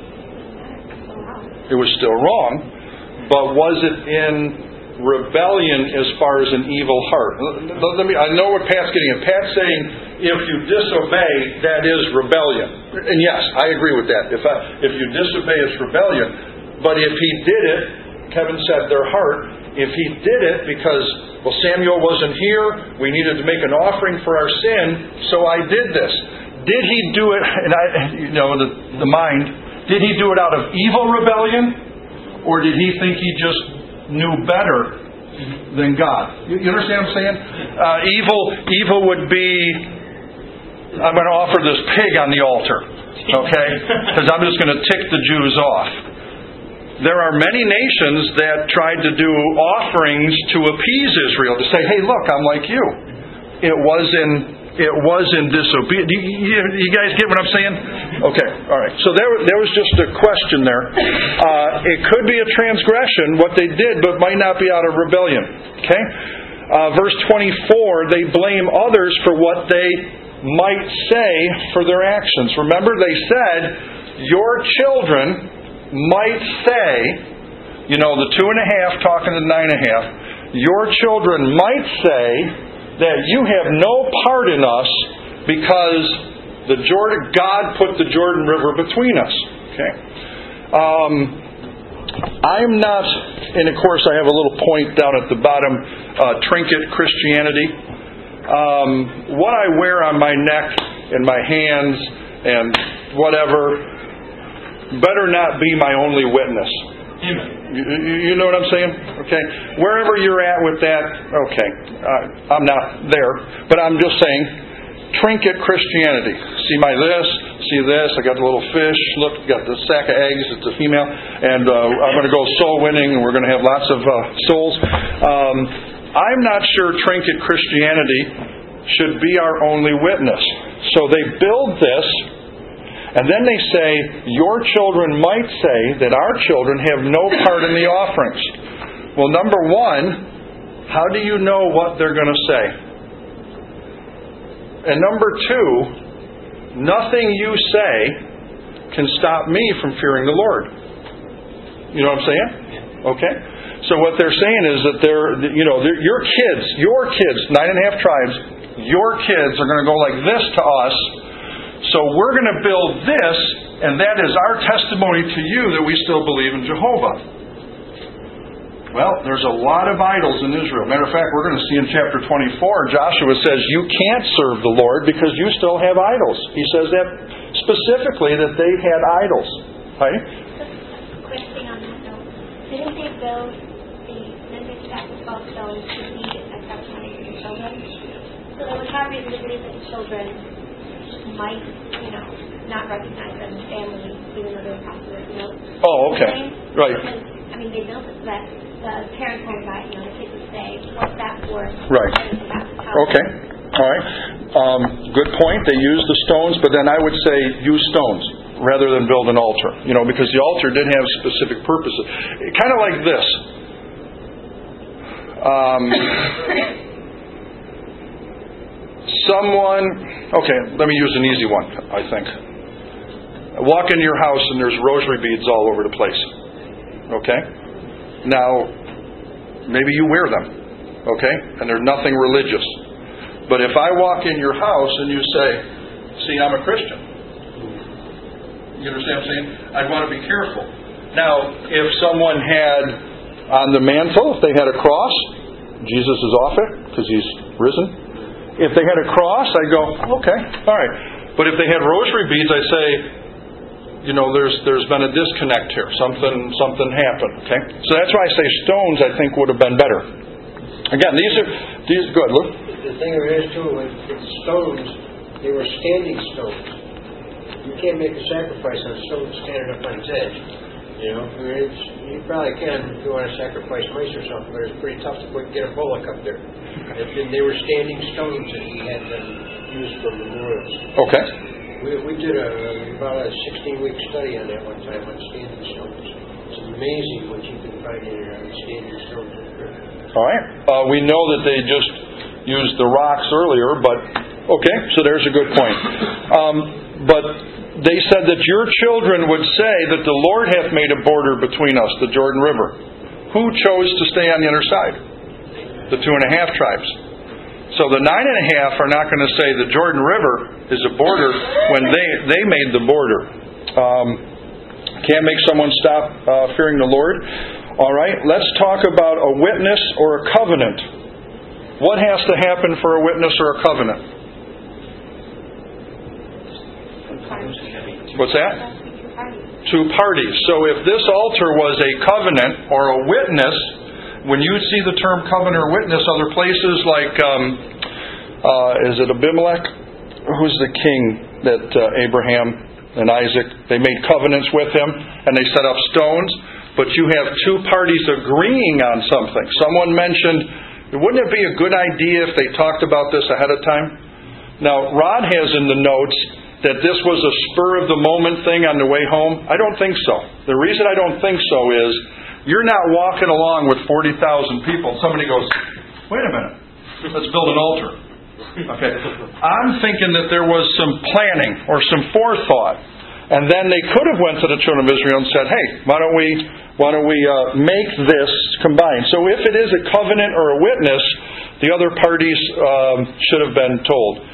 It was still wrong, but was it in rebellion as far as an evil heart? I know what Pat's getting at. Pat's saying if you disobey, that is rebellion. And yes, I agree with that. If you disobey, it's rebellion. But if he did it, Kevin said their heart, if he did it because, Samuel wasn't here, we needed to make an offering for our sin, so I did this. Did he do it, and the mind, did he do it out of evil rebellion? Or did he think he just knew better than God? You understand what I'm saying? Evil would be, I'm going to offer this pig on the altar, okay? Because I'm just going to tick the Jews off. There are many nations that tried to do offerings to appease Israel, to say, hey, look, I'm like you. It was in disobedience. You guys get what I'm saying? Okay, all right. So there was just a question there. It could be a transgression, what they did, but might not be out of rebellion. Okay? Verse 24, they blame others for what they might say for their actions. Remember, they said, your children might say, the 2.5 talking to 9.5, your children might say that you have no part in us because God put the Jordan River between us. Okay? I'm not, and of course I have a little point down at the bottom, trinket Christianity. What I wear on my neck and my hands and whatever better not be my only witness. You know what I'm saying? Okay. Wherever you're at with that, okay. I'm not there, but I'm just saying, trinket Christianity. See my this, see this. I got the little fish. Look, got the sack of eggs. It's a female. And I'm going to go soul winning, and we're going to have lots of souls. I'm not sure trinket Christianity should be our only witness. So they build this, and then they say, your children might say that our children have no part in the offerings. Well, number one, how do you know what they're going to say? And number two, nothing you say can stop me from fearing the Lord. You know what I'm saying? Okay? So what they're saying is that your kids, 9.5 tribes, your kids are going to go like this to us. So we're going to build this, and that is our testimony to you that we still believe in Jehovah. Well, there's a lot of idols in Israel. Matter of fact, we're going to see in chapter 24, Joshua says, you can't serve the Lord because you still have idols. He says that specifically, that they had idols. Right? Quick thing on that note. Didn't they build the Olympic statue of stones to be a testimony to the children? So there was no reason to believe that the children might, not recognize them as family, even though they were possibly, Oh, okay. Right. Because, they built it so that the parents won't buy it, the kids would say, what's that for? Right. Okay. All right. Good point. They used the stones, but then I would say use stones rather than build an altar. Because the altar did have specific purposes. Kind of like this. Let me use an easy one, I think. I walk into your house and there's rosary beads all over the place. Okay? Now, maybe you wear them. Okay? And there's nothing religious. But if I walk in your house and you say, see, I'm a Christian. You understand what I'm saying? I'd want to be careful. Now, if someone had on the mantle, if they had a cross, Jesus is off it because He's risen. If they had a cross, I'd go, okay, all right. But if they had rosary beads, I say, there's been a disconnect here. Something happened. Okay, so that's why I say stones. I think would have been better. Again, these good. Look. The thing of it is too, with stones, they were standing stones. You can't make a sacrifice on a stone standing up on its edge. You probably can if you want to sacrifice mice or something, but it's pretty tough to get a bullock up there. And they were standing stones that he had them used for memorials. Okay. We did about a 16-week study on that one time on standing stones. It's amazing what you can find in standing stones. All right. We know that they just used the rocks earlier, but okay, so there's a good point. But they said that your children would say that the Lord hath made a border between us, the Jordan River. Who chose to stay on the other side? The 2.5 tribes. So the 9.5 are not going to say the Jordan River is a border when they made the border. Can't make someone stop fearing the Lord. All right, let's talk about a witness or a covenant. What has to happen for a witness or a covenant? What's that? 2 parties. So if this altar was a covenant or a witness, when you see the term covenant or witness, other places like, is it Abimelech? Who's the king that Abraham and Isaac, they made covenants with him and they set up stones, but you have 2 parties agreeing on something. Someone mentioned, wouldn't it be a good idea if they talked about this ahead of time? Now, Rod has in the notes that this was a spur-of-the-moment thing on the way home. I don't think so. The reason I don't think so is you're not walking along with 40,000 people. Somebody goes, wait a minute, let's build an altar. Okay, I'm thinking that there was some planning or some forethought. And then they could have went to the children of Israel and said, hey, why don't we make this combined? So if it is a covenant or a witness, the other parties should have been told.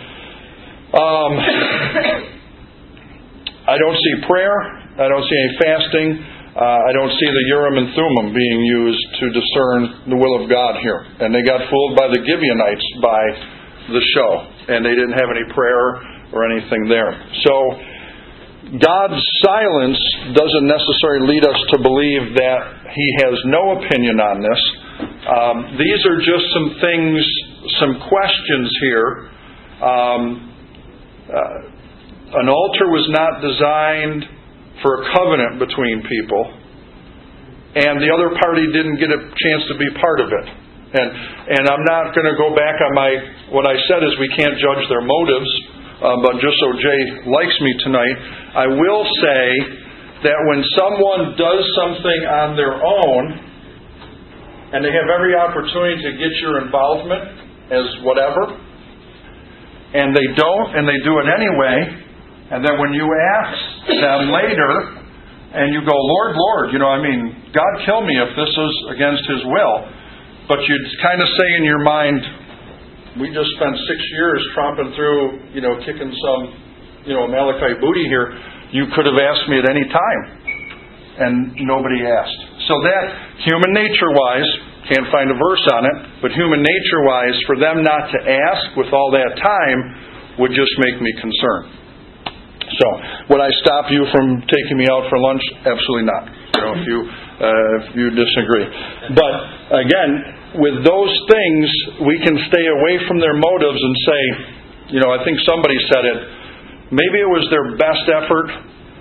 I don't see prayer. I don't see any fasting. I don't see the Urim and Thummim being used to discern the will of God here. And they got fooled by the Gibeonites by the show. And they didn't have any prayer or anything there. So God's silence doesn't necessarily lead us to believe that He has no opinion on this. These are just some things, some questions here An altar was not designed for a covenant between people, and the other party didn't get a chance to be part of it. And I'm not going to go back on what I said is we can't judge their motives, but just so Jay likes me tonight, I will say that when someone does something on their own, and they have every opportunity to get your involvement as whatever, and they don't, and they do it anyway, and then when you ask them later, and you go, Lord, Lord, God kill me if this is against His will, but you'd kind of say in your mind, we just spent 6 years tromping through, kicking some, Amalekite booty here. You could have asked me at any time, and nobody asked. So that, human nature-wise, can't find a verse on it, but human nature-wise, for them not to ask with all that time would just make me concerned. So, would I stop you from taking me out for lunch? Absolutely not. If you disagree. But again, with those things, we can stay away from their motives and say, I think somebody said it. Maybe it was their best effort,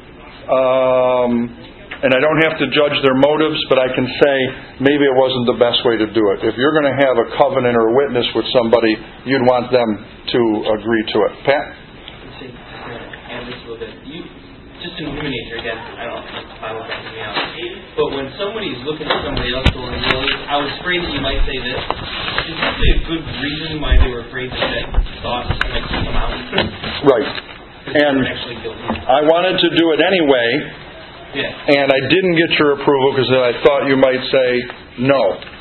and I don't have to judge their motives, but I can say maybe it wasn't the best way to do it. If you're going to have a covenant or a witness with somebody, you'd want them to agree to it. Pat? Add this a little bit. Just in human nature, again, I don't know if the Bible backs me out. But when somebody's looking at somebody else going, really, I was afraid that you might say this. Is usually a good reason why they were afraid that that thought might come out. Right. And I wanted to do it anyway, and I didn't get your approval because I thought you might say no.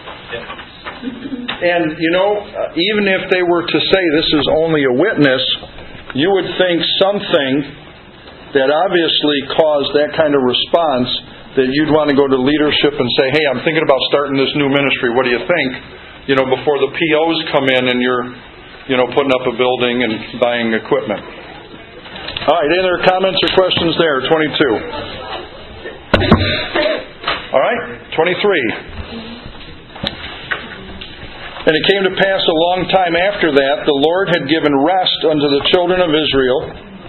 And, even if they were to say this is only a witness, you would think something that obviously caused that kind of response that you'd want to go to leadership and say, hey, I'm thinking about starting this new ministry. What do you think? Before the POs come in and you're, putting up a building and buying equipment. All right, any other comments or questions there? 22. All right, 23. And it came to pass a long time after that, the Lord had given rest unto the children of Israel,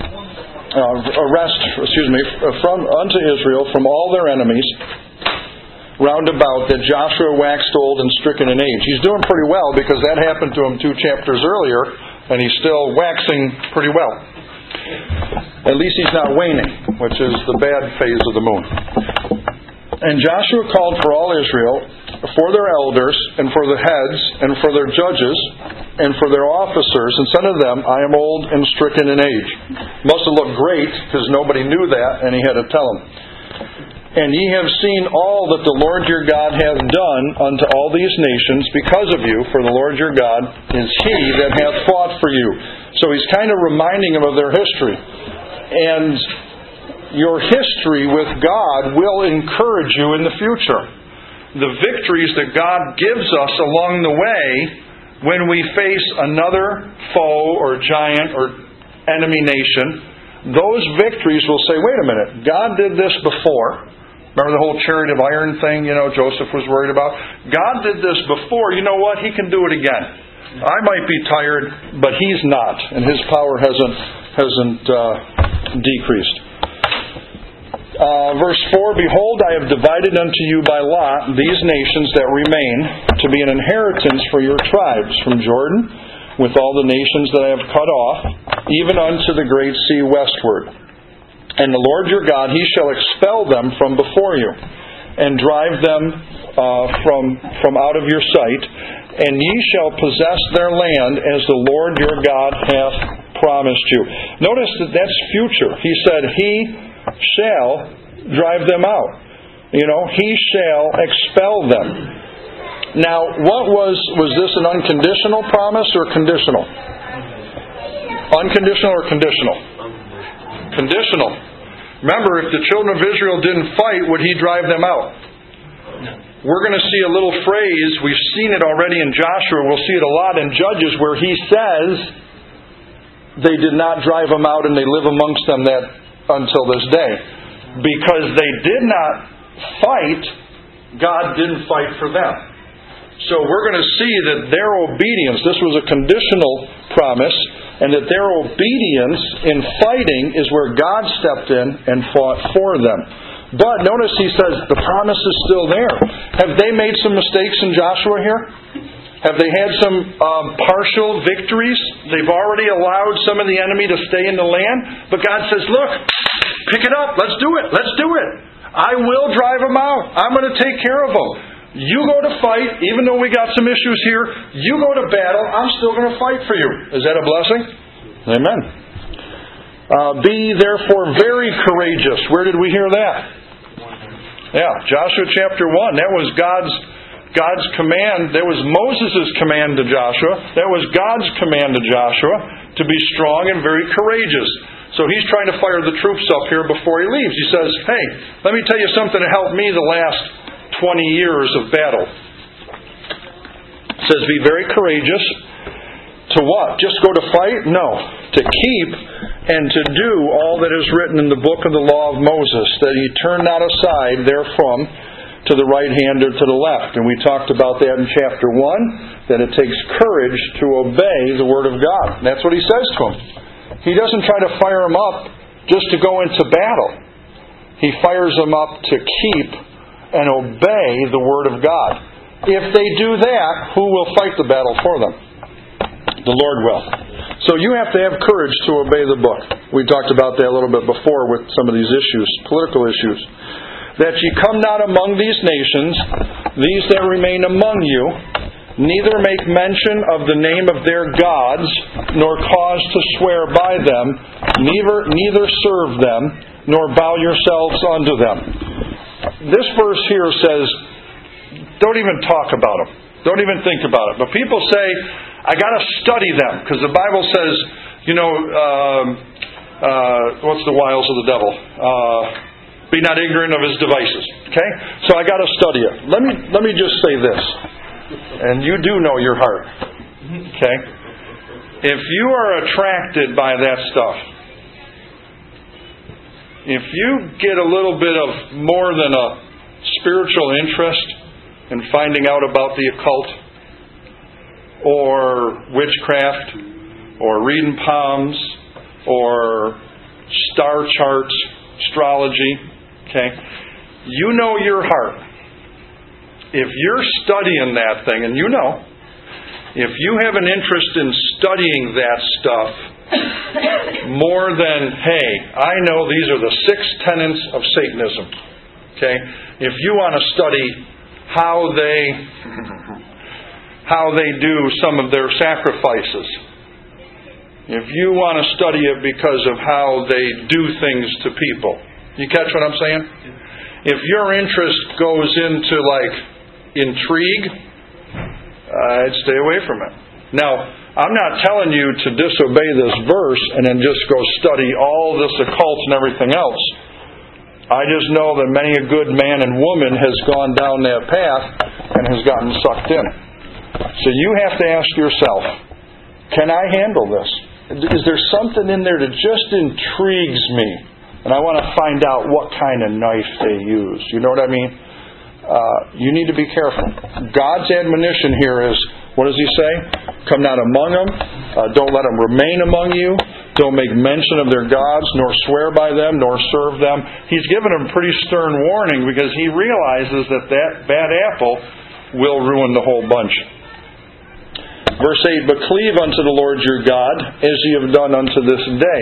unto Israel from all their enemies round about, that Joshua waxed old and stricken in age. He's doing pretty well because that happened to him 2 chapters earlier, and he's still waxing pretty well. At least he's not waning, which is the bad phase of the moon. And Joshua called for all Israel, for their elders, and for the heads, and for their judges, and for their officers, and said to them, I am old and stricken in age. Must have looked great, because nobody knew that, and he had to tell them. And ye have seen all that the Lord your God hath done unto all these nations because of you, for the Lord your God is He that hath fought for you. So he's kind of reminding them of their history. And your history with God will encourage you in the future. The victories that God gives us along the way when we face another foe or giant or enemy nation, those victories will say, wait a minute, God did this before. Remember the whole chariot of iron thing, Joseph was worried about? God did this before. You know what? He can do it again. I might be tired, but He's not, and His power hasn't decreased. Verse 4, Behold, I have divided unto you by lot these nations that remain, to be an inheritance for your tribes from Jordan, with all the nations that I have cut off, even unto the great sea westward. And the Lord your God, He shall expel them from before you, and drive them from out of your sight, and ye shall possess their land as the Lord your God hath promised you. Notice that that's future. He said, He shall drive them out. He shall expel them. Now, was this an unconditional promise or conditional? Unconditional or conditional? Conditional. Remember, if the children of Israel didn't fight, would He drive them out? No. We're going to see a little phrase, we've seen it already in Joshua, we'll see it a lot in Judges, where he says they did not drive them out and they live amongst them that until this day. Because they did not fight, God didn't fight for them. So we're going to see that their obedience, this was a conditional promise, and that their obedience in fighting is where God stepped in and fought for them. But notice he says the promise is still there. Have they made some mistakes in Joshua here? Have they had some partial victories? They've already allowed some of the enemy to stay in the land. But God says, look, pick it up. Let's do it. Let's do it. I will drive them out. I'm going to take care of them. You go to fight, even though we got some issues here. You go to battle. I'm still going to fight for you. Is that a blessing? Amen. Be therefore very courageous. Where did we hear that? Yeah, Joshua chapter 1. That was God's command. That was Moses' command to Joshua. That was God's command to Joshua to be strong and very courageous. So he's trying to fire the troops up here before he leaves. He says, hey, let me tell you something that helped me the last 20 years of battle. It says, be very courageous. To what? Just go to fight? No. To keep and to do all that is written in the book of the law of Moses, that ye turn not aside therefrom to the right hand or to the left. And we talked about that in chapter 1, that it takes courage to obey the Word of God. And that's what he says to them. He doesn't try to fire them up just to go into battle. He fires them up to keep and obey the Word of God. If they do that, who will fight the battle for them? The Lord will. So you have to have courage to obey the book. We talked about that a little bit before with some of these issues, political issues. That ye come not among these nations, these that remain among you, neither make mention of the name of their gods, nor cause to swear by them, neither serve them, nor bow yourselves unto them. This verse here says, don't even talk about them. Don't even think about it. But people say, I got to study them, because the Bible says, what's the wiles of the devil? Be not ignorant of his devices. Okay? So I got to study it. Let me just say this. And you do know your heart. Okay? If you are attracted by that stuff, if you get a little bit of more than a spiritual interest in finding out about the occult, or witchcraft, or reading palms, or star charts, astrology, okay? You know your heart. If you're studying that thing, and you know, if you have an interest in studying that stuff more than, hey, I know these are the 6 tenets of Satanism, okay? If you want to study how they do some of their sacrifices, if you want to study it because of how they do things to people, you catch what I'm saying? If your interest goes into like intrigue, I'd stay away from it. Now, I'm not telling you to disobey this verse and then just go study all this occult and everything else. I just know that many a good man and woman has gone down that path and has gotten sucked in. So you have to ask yourself, can I handle this? Is there something in there that just intrigues me? And I want to find out what kind of knife they use. You know what I mean? You need to be careful. God's admonition here is, what does He say? Come not among them. Don't let them remain among you. Don't make mention of their gods, nor swear by them, nor serve them. He's given them pretty stern warning because He realizes that bad apple will ruin the whole bunch. Verse 8, but cleave unto the Lord your God, as ye have done unto this day.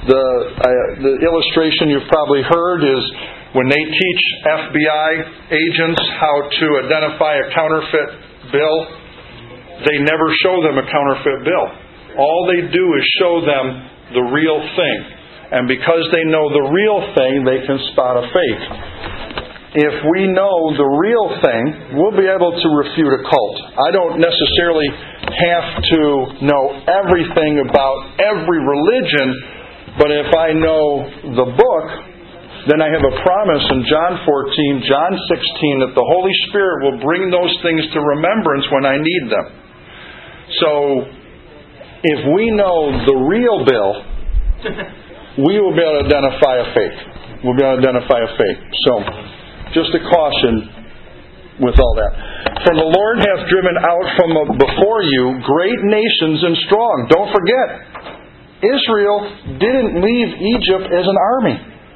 The illustration you've probably heard is when they teach FBI agents how to identify a counterfeit bill, they never show them a counterfeit bill. All they do is show them the real thing. And because they know the real thing, they can spot a fake. If we know the real thing, we'll be able to refute a cult. I don't necessarily have to know everything about every religion, but if I know the book, then I have a promise in John 14, John 16, that the Holy Spirit will bring those things to remembrance when I need them. So, if we know the real bill, we will be able to identify a fake. We'll be able to identify a fake. So, just a caution with all that. For the Lord hath driven out from before you great nations and strong. Don't forget, Israel didn't leave Egypt as an army.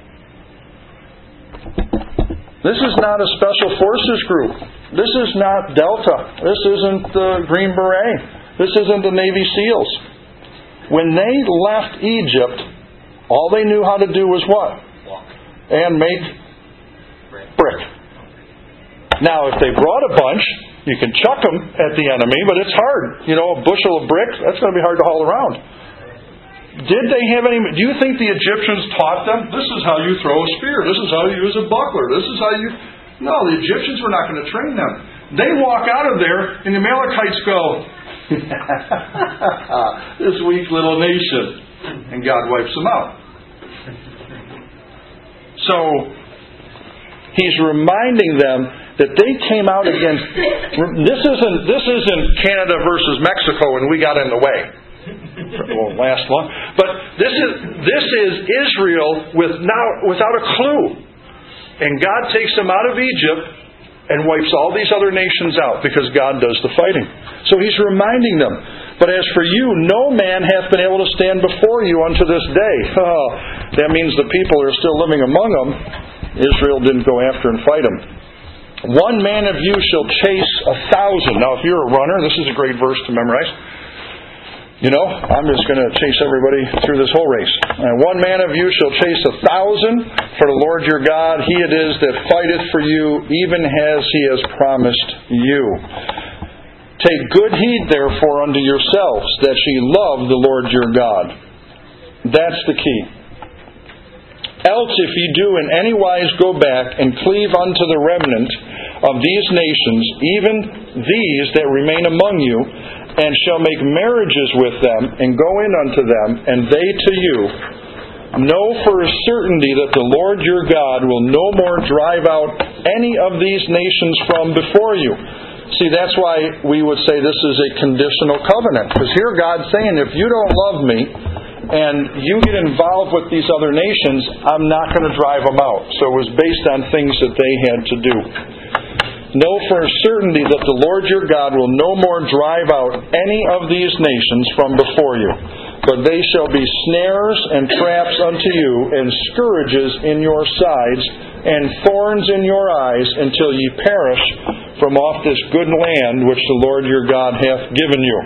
This is not a special forces group. This is not Delta. This isn't the Green Beret. This isn't the Navy SEALs. When they left Egypt, all they knew how to do was what? Walk. And make brick. Now, if they brought a bunch, you can chuck them at the enemy, but it's hard. You know, a bushel of bricks, that's going to be hard to haul around. Did they have any... Do you think the Egyptians taught them, this is how you throw a spear, this is how you use a buckler, this is how you... No, the Egyptians were not going to train them. They walk out of there, and the Amalekites go, this weak little nation. And God wipes them out. So, He's reminding them that they came out against... This isn't Canada versus Mexico and we got in the way. It won't last long. But this is Israel without a clue. And God takes them out of Egypt and wipes all these other nations out because God does the fighting. So He's reminding them. But as for you, no man hath been able to stand before you unto this day. Oh, that means the people are still living among them. Israel didn't go after and fight them. One man of you shall chase 1,000. Now, if you're a runner, this is a great verse to memorize. You know, I'm just going to chase everybody through this whole race. And one man of you shall chase 1,000, for the Lord your God, He it is that fighteth for you, even as He has promised you. Take good heed, therefore, unto yourselves, that ye love the Lord your God. That's the key. Else, if ye do in any wise go back and cleave unto the remnant of these nations, even these that remain among you, and shall make marriages with them, and go in unto them, and they to you, know for a certainty that the Lord your God will no more drive out any of these nations from before you. See, that's why we would say this is a conditional covenant. Because here God's saying, if you don't love me, and you get involved with these other nations, I'm not going to drive them out. So it was based on things that they had to do. Know for a certainty that the Lord your God will no more drive out any of these nations from before you, but they shall be snares and traps unto you, and scourges in your sides, and thorns in your eyes, until ye perish from off this good land which the Lord your God hath given you.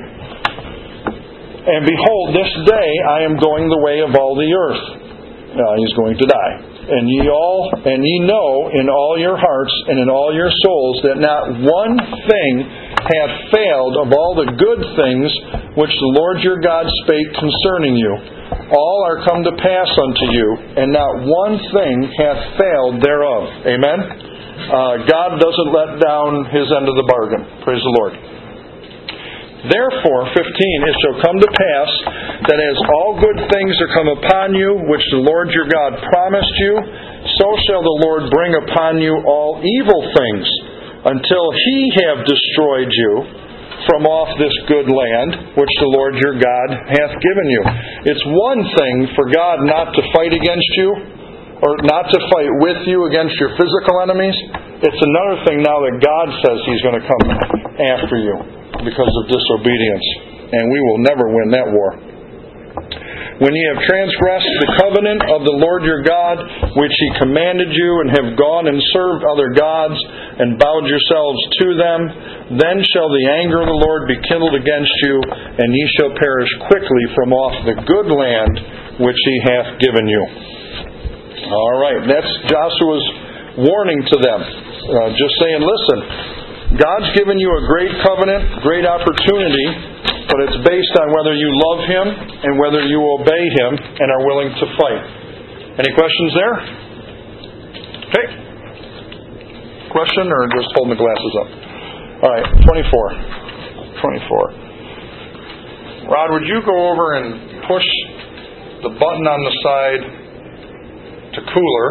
And behold, this day I am going the way of all the earth. He's going to die. And ye know in all your hearts and in all your souls that not one thing hath failed of all the good things which the Lord your God spake concerning you. All are come to pass unto you, and not one thing hath failed thereof. Amen? God doesn't let down His end of the bargain. Praise the Lord. Therefore, 15, it shall come to pass that as all good things are come upon you, which the Lord your God promised you, so shall the Lord bring upon you all evil things, until He have destroyed you from off this good land, which the Lord your God hath given you. It's one thing for God not to fight against you, or not to fight with you against your physical enemies. It's another thing now that God says He's going to come after you because of disobedience. And we will never win that war. When ye have transgressed the covenant of the Lord your God, which He commanded you, and have gone and served other gods, and bowed yourselves to them, then shall the anger of the Lord be kindled against you, and ye shall perish quickly from off the good land which He hath given you. All right, that's Joshua's warning to them. Just saying, listen, God's given you a great covenant, great opportunity, but it's based on whether you love Him and whether you obey Him and are willing to fight. Any questions there? Okay. Question, or just holding the glasses up? All right, 24. Rod, would you go over and push the button on the side to cooler?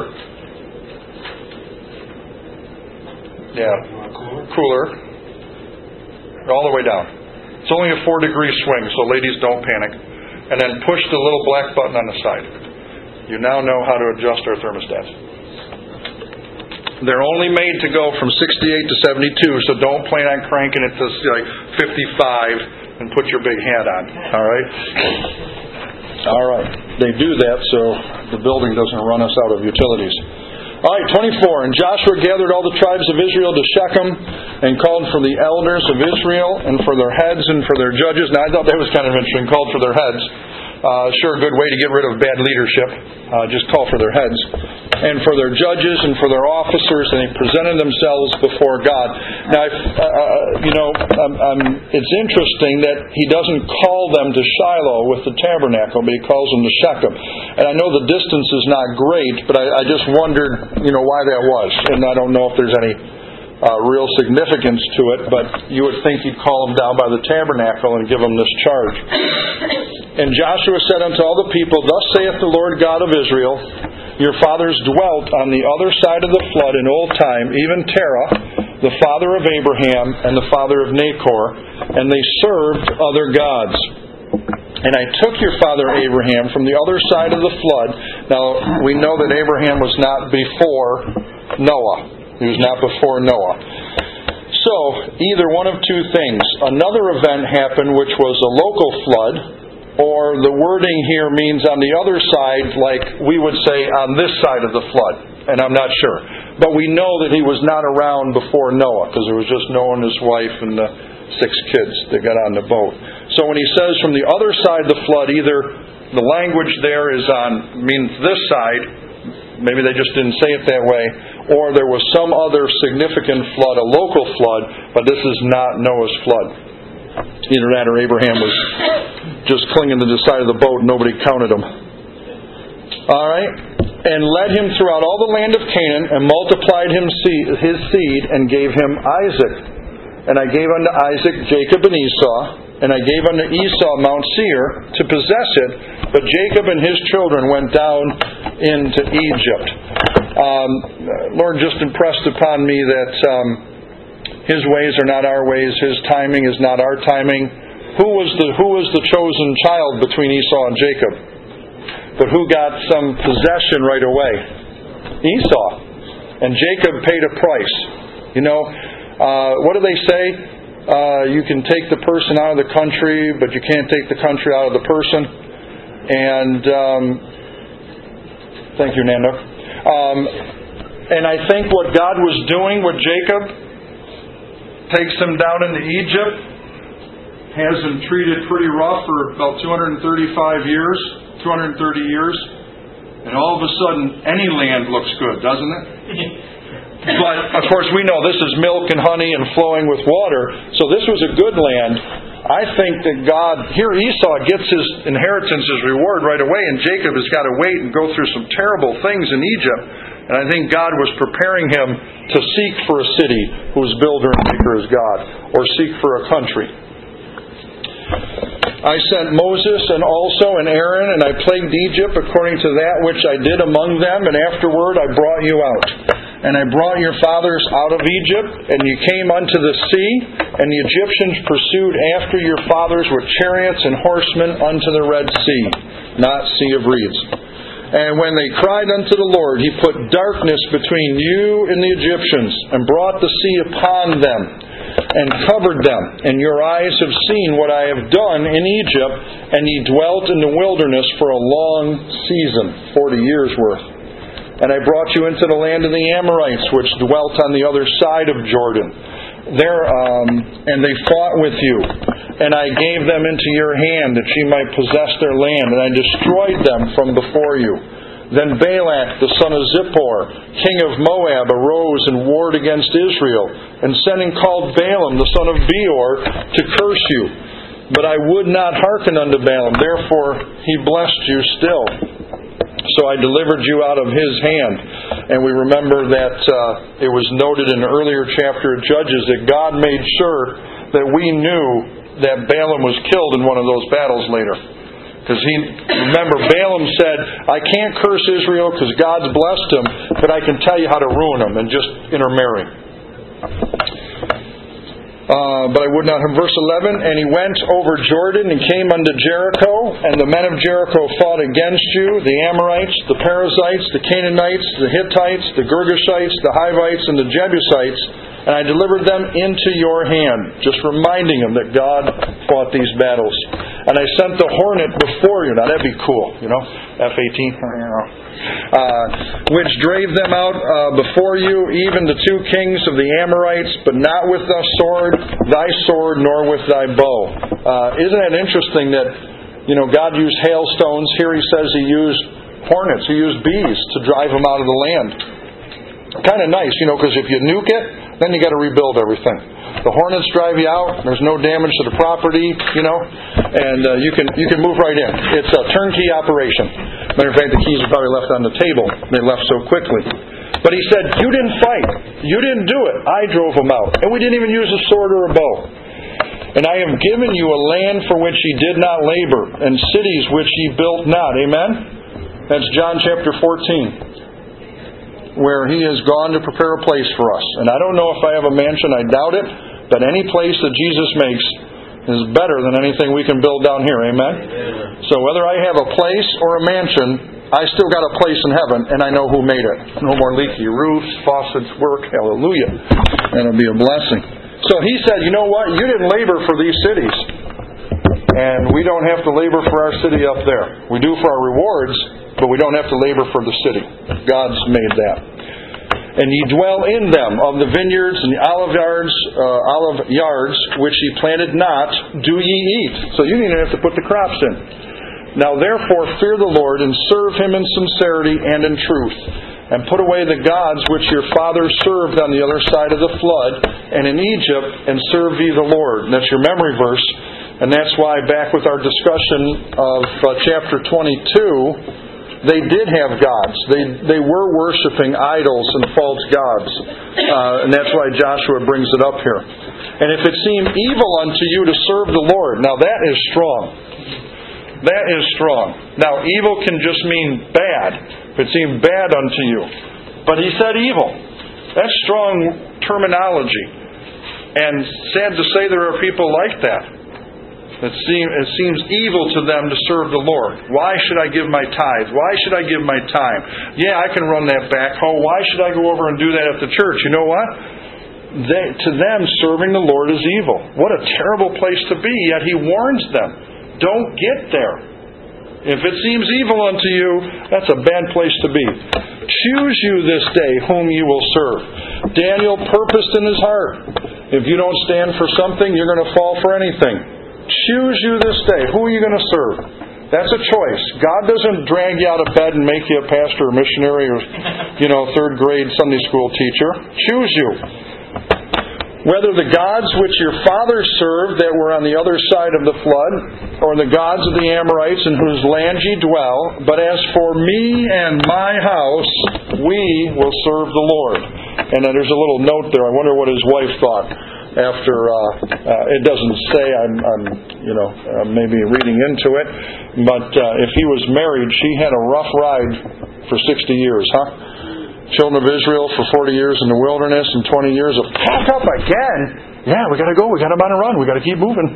Yeah, cooler. All the way down. It's only a 4-degree swing, so ladies, don't panic. And then push the little black button on the side. You now know how to adjust our thermostats. They're only made to go from 68 to 72, so don't plan on cranking it to like 55 and put your big hat on. All right? All right. They do that so the building doesn't run us out of utilities. All right, 24. And Joshua gathered all the tribes of Israel to Shechem and called for the elders of Israel and for their heads and for their judges. Now, I thought that was kind of interesting. Called for their heads. Sure, a good way to get rid of bad leadership. Just call for their heads. And for their judges and for their officers, and they presented themselves before God. Now, it's interesting that he doesn't call them to Shiloh with the tabernacle, but he calls them to Shechem. And I know the distance is not great, but I just wondered, why that was. And I don't know if there's any real significance to it, but you would think he'd call them down by the tabernacle and give them this charge. And Joshua said unto all the people, Thus saith the Lord God of Israel, Your fathers dwelt on the other side of the flood in old time, even Terah, the father of Abraham and the father of Nahor, and they served other gods. And I took your father Abraham from the other side of the flood. Now, we know that Abraham was not before Noah. He was not before Noah. So, either one of two things. Another event happened which was a local flood, or the wording here means on the other side, like we would say on this side of the flood. And I'm not sure. But we know that he was not around before Noah, because there was just Noah and his wife and the 6 kids that got on the boat. So when he says from the other side of the flood, either the language there means this side, maybe they just didn't say it that way, or there was some other significant flood, a local flood, but this is not Noah's flood. Either that or Abraham was just clinging to the side of the boat and nobody counted him. All right. And led him throughout all the land of Canaan and multiplied his seed and gave him Isaac. And I gave unto Isaac Jacob and Esau, and I gave unto Esau Mount Seir to possess it, but Jacob and his children went down into Egypt. Lord just impressed upon me that His ways are not our ways. His timing is not our timing. Who was the chosen child between Esau and Jacob? But who got some possession right away? Esau. And Jacob paid a price. What do they say? You can take the person out of the country, but you can't take the country out of the person. And thank you, Nando. And I think what God was doing with Jacob, takes him down into Egypt, has him treated pretty rough for about 230 years, and all of a sudden any land looks good, doesn't it? But, of course, we know this is milk and honey and flowing with water, so this was a good land. I think that God, here Esau gets his inheritance, his reward right away, and Jacob has got to wait and go through some terrible things in Egypt. And I think God was preparing him to seek for a city whose builder and maker is God, or seek for a country. I sent Moses and also and Aaron, and I plagued Egypt according to that which I did among them, and afterward I brought you out. And I brought your fathers out of Egypt, and you came unto the sea, and the Egyptians pursued after your fathers with chariots and horsemen unto the Red Sea, not Sea of Reeds. And when they cried unto the Lord, He put darkness between you and the Egyptians, and brought the sea upon them, and covered them. And your eyes have seen what I have done in Egypt, and ye dwelt in the wilderness for a long season, 40 years worth. And I brought you into the land of the Amorites, which dwelt on the other side of Jordan. And they fought with you. And I gave them into your hand, that ye might possess their land. And I destroyed them from before you. Then Balak, the son of Zippor, king of Moab, arose and warred against Israel, and sent and called Balaam, the son of Beor, to curse you. But I would not hearken unto Balaam, therefore he blessed you still. So I delivered you out of his hand. And we remember that it was noted in an earlier chapter of Judges that God made sure that we knew that Balaam was killed in one of those battles later. Because remember, Balaam said, I can't curse Israel because God's blessed him, but I can tell you how to ruin them, and just intermarry. But I would not have. Verse 11, and he went over Jordan and came unto Jericho, and the men of Jericho fought against you, the Amorites, the Perizzites, the Canaanites, the Hittites, the Girgashites, the Hivites, and the Jebusites, and I delivered them into your hand, just reminding them that God fought these battles. And I sent the hornet before you. Now that'd be cool, F-18. Which drave them out before you, even the 2 kings of the Amorites, but not with thy sword, nor with thy bow. Isn't it interesting that, God used hailstones? Here he says he used hornets, he used bees to drive them out of the land. Kind of nice, because if you nuke it, then you got to rebuild everything. The hornets drive you out. There's no damage to the property, and you can move right in. It's a turnkey operation. Matter of fact, the keys are probably left on the table. They left so quickly. But he said, you didn't fight. You didn't do it. I drove them out. And we didn't even use a sword or a bow. And I have given you a land for which ye did not labor, and cities which ye built not. Amen? That's John chapter 14. Where he has gone to prepare a place for us. And I don't know if I have a mansion, I doubt it, but any place that Jesus makes is better than anything we can build down here. Amen? So whether I have a place or a mansion, I still got a place in heaven, and I know who made it. No more leaky roofs, faucets work, hallelujah. And it'll be a blessing. So he said, you know what? You didn't labor for these cities. And we don't have to labor for our city up there. We do for our rewards, but we don't have to labor for the city. God's made that. And ye dwell in them, of the vineyards and the olive yards, which ye planted not, do ye eat. So you didn't even have to put the crops in. Now therefore fear the Lord, and serve Him in sincerity and in truth. And put away the gods which your fathers served on the other side of the flood, and in Egypt, and serve ye the Lord. And that's your memory verse. And that's why back with our discussion of chapter 22, they did have gods. They were worshiping idols and false gods. And that's why Joshua brings it up here. And if it seem evil unto you to serve the Lord, now that is strong. That is strong. Now evil can just mean bad. If it seemed bad unto you. But he said evil. That's strong terminology. And sad to say there are people like that. It seems evil to them to serve the Lord. Why should I give my tithe? Why should I give my time? Yeah, I can run that backhoe. Why should I go over and do that at the church? You know what? To them, serving the Lord is evil. What a terrible place to be, yet He warns them. Don't get there. If it seems evil unto you, that's a bad place to be. Choose you this day whom you will serve. Daniel purposed in his heart. If you don't stand for something, you're going to fall for anything. Choose you this day. Who are you going to serve? That's a choice. God doesn't drag you out of bed and make you a pastor or missionary or, third grade Sunday school teacher. Choose you. Whether the gods which your fathers served that were on the other side of the flood, or the gods of the Amorites in whose land ye dwell, but as for me and my house, we will serve the Lord. And then there's a little note there. I wonder what his wife thought. After it doesn't say, I'm maybe reading into it, but if he was married, she had a rough ride for 60 years, huh? Children of Israel for 40 years in the wilderness and 20 years of pack up again. Yeah, we got to go. We got them on a run. We got to keep moving.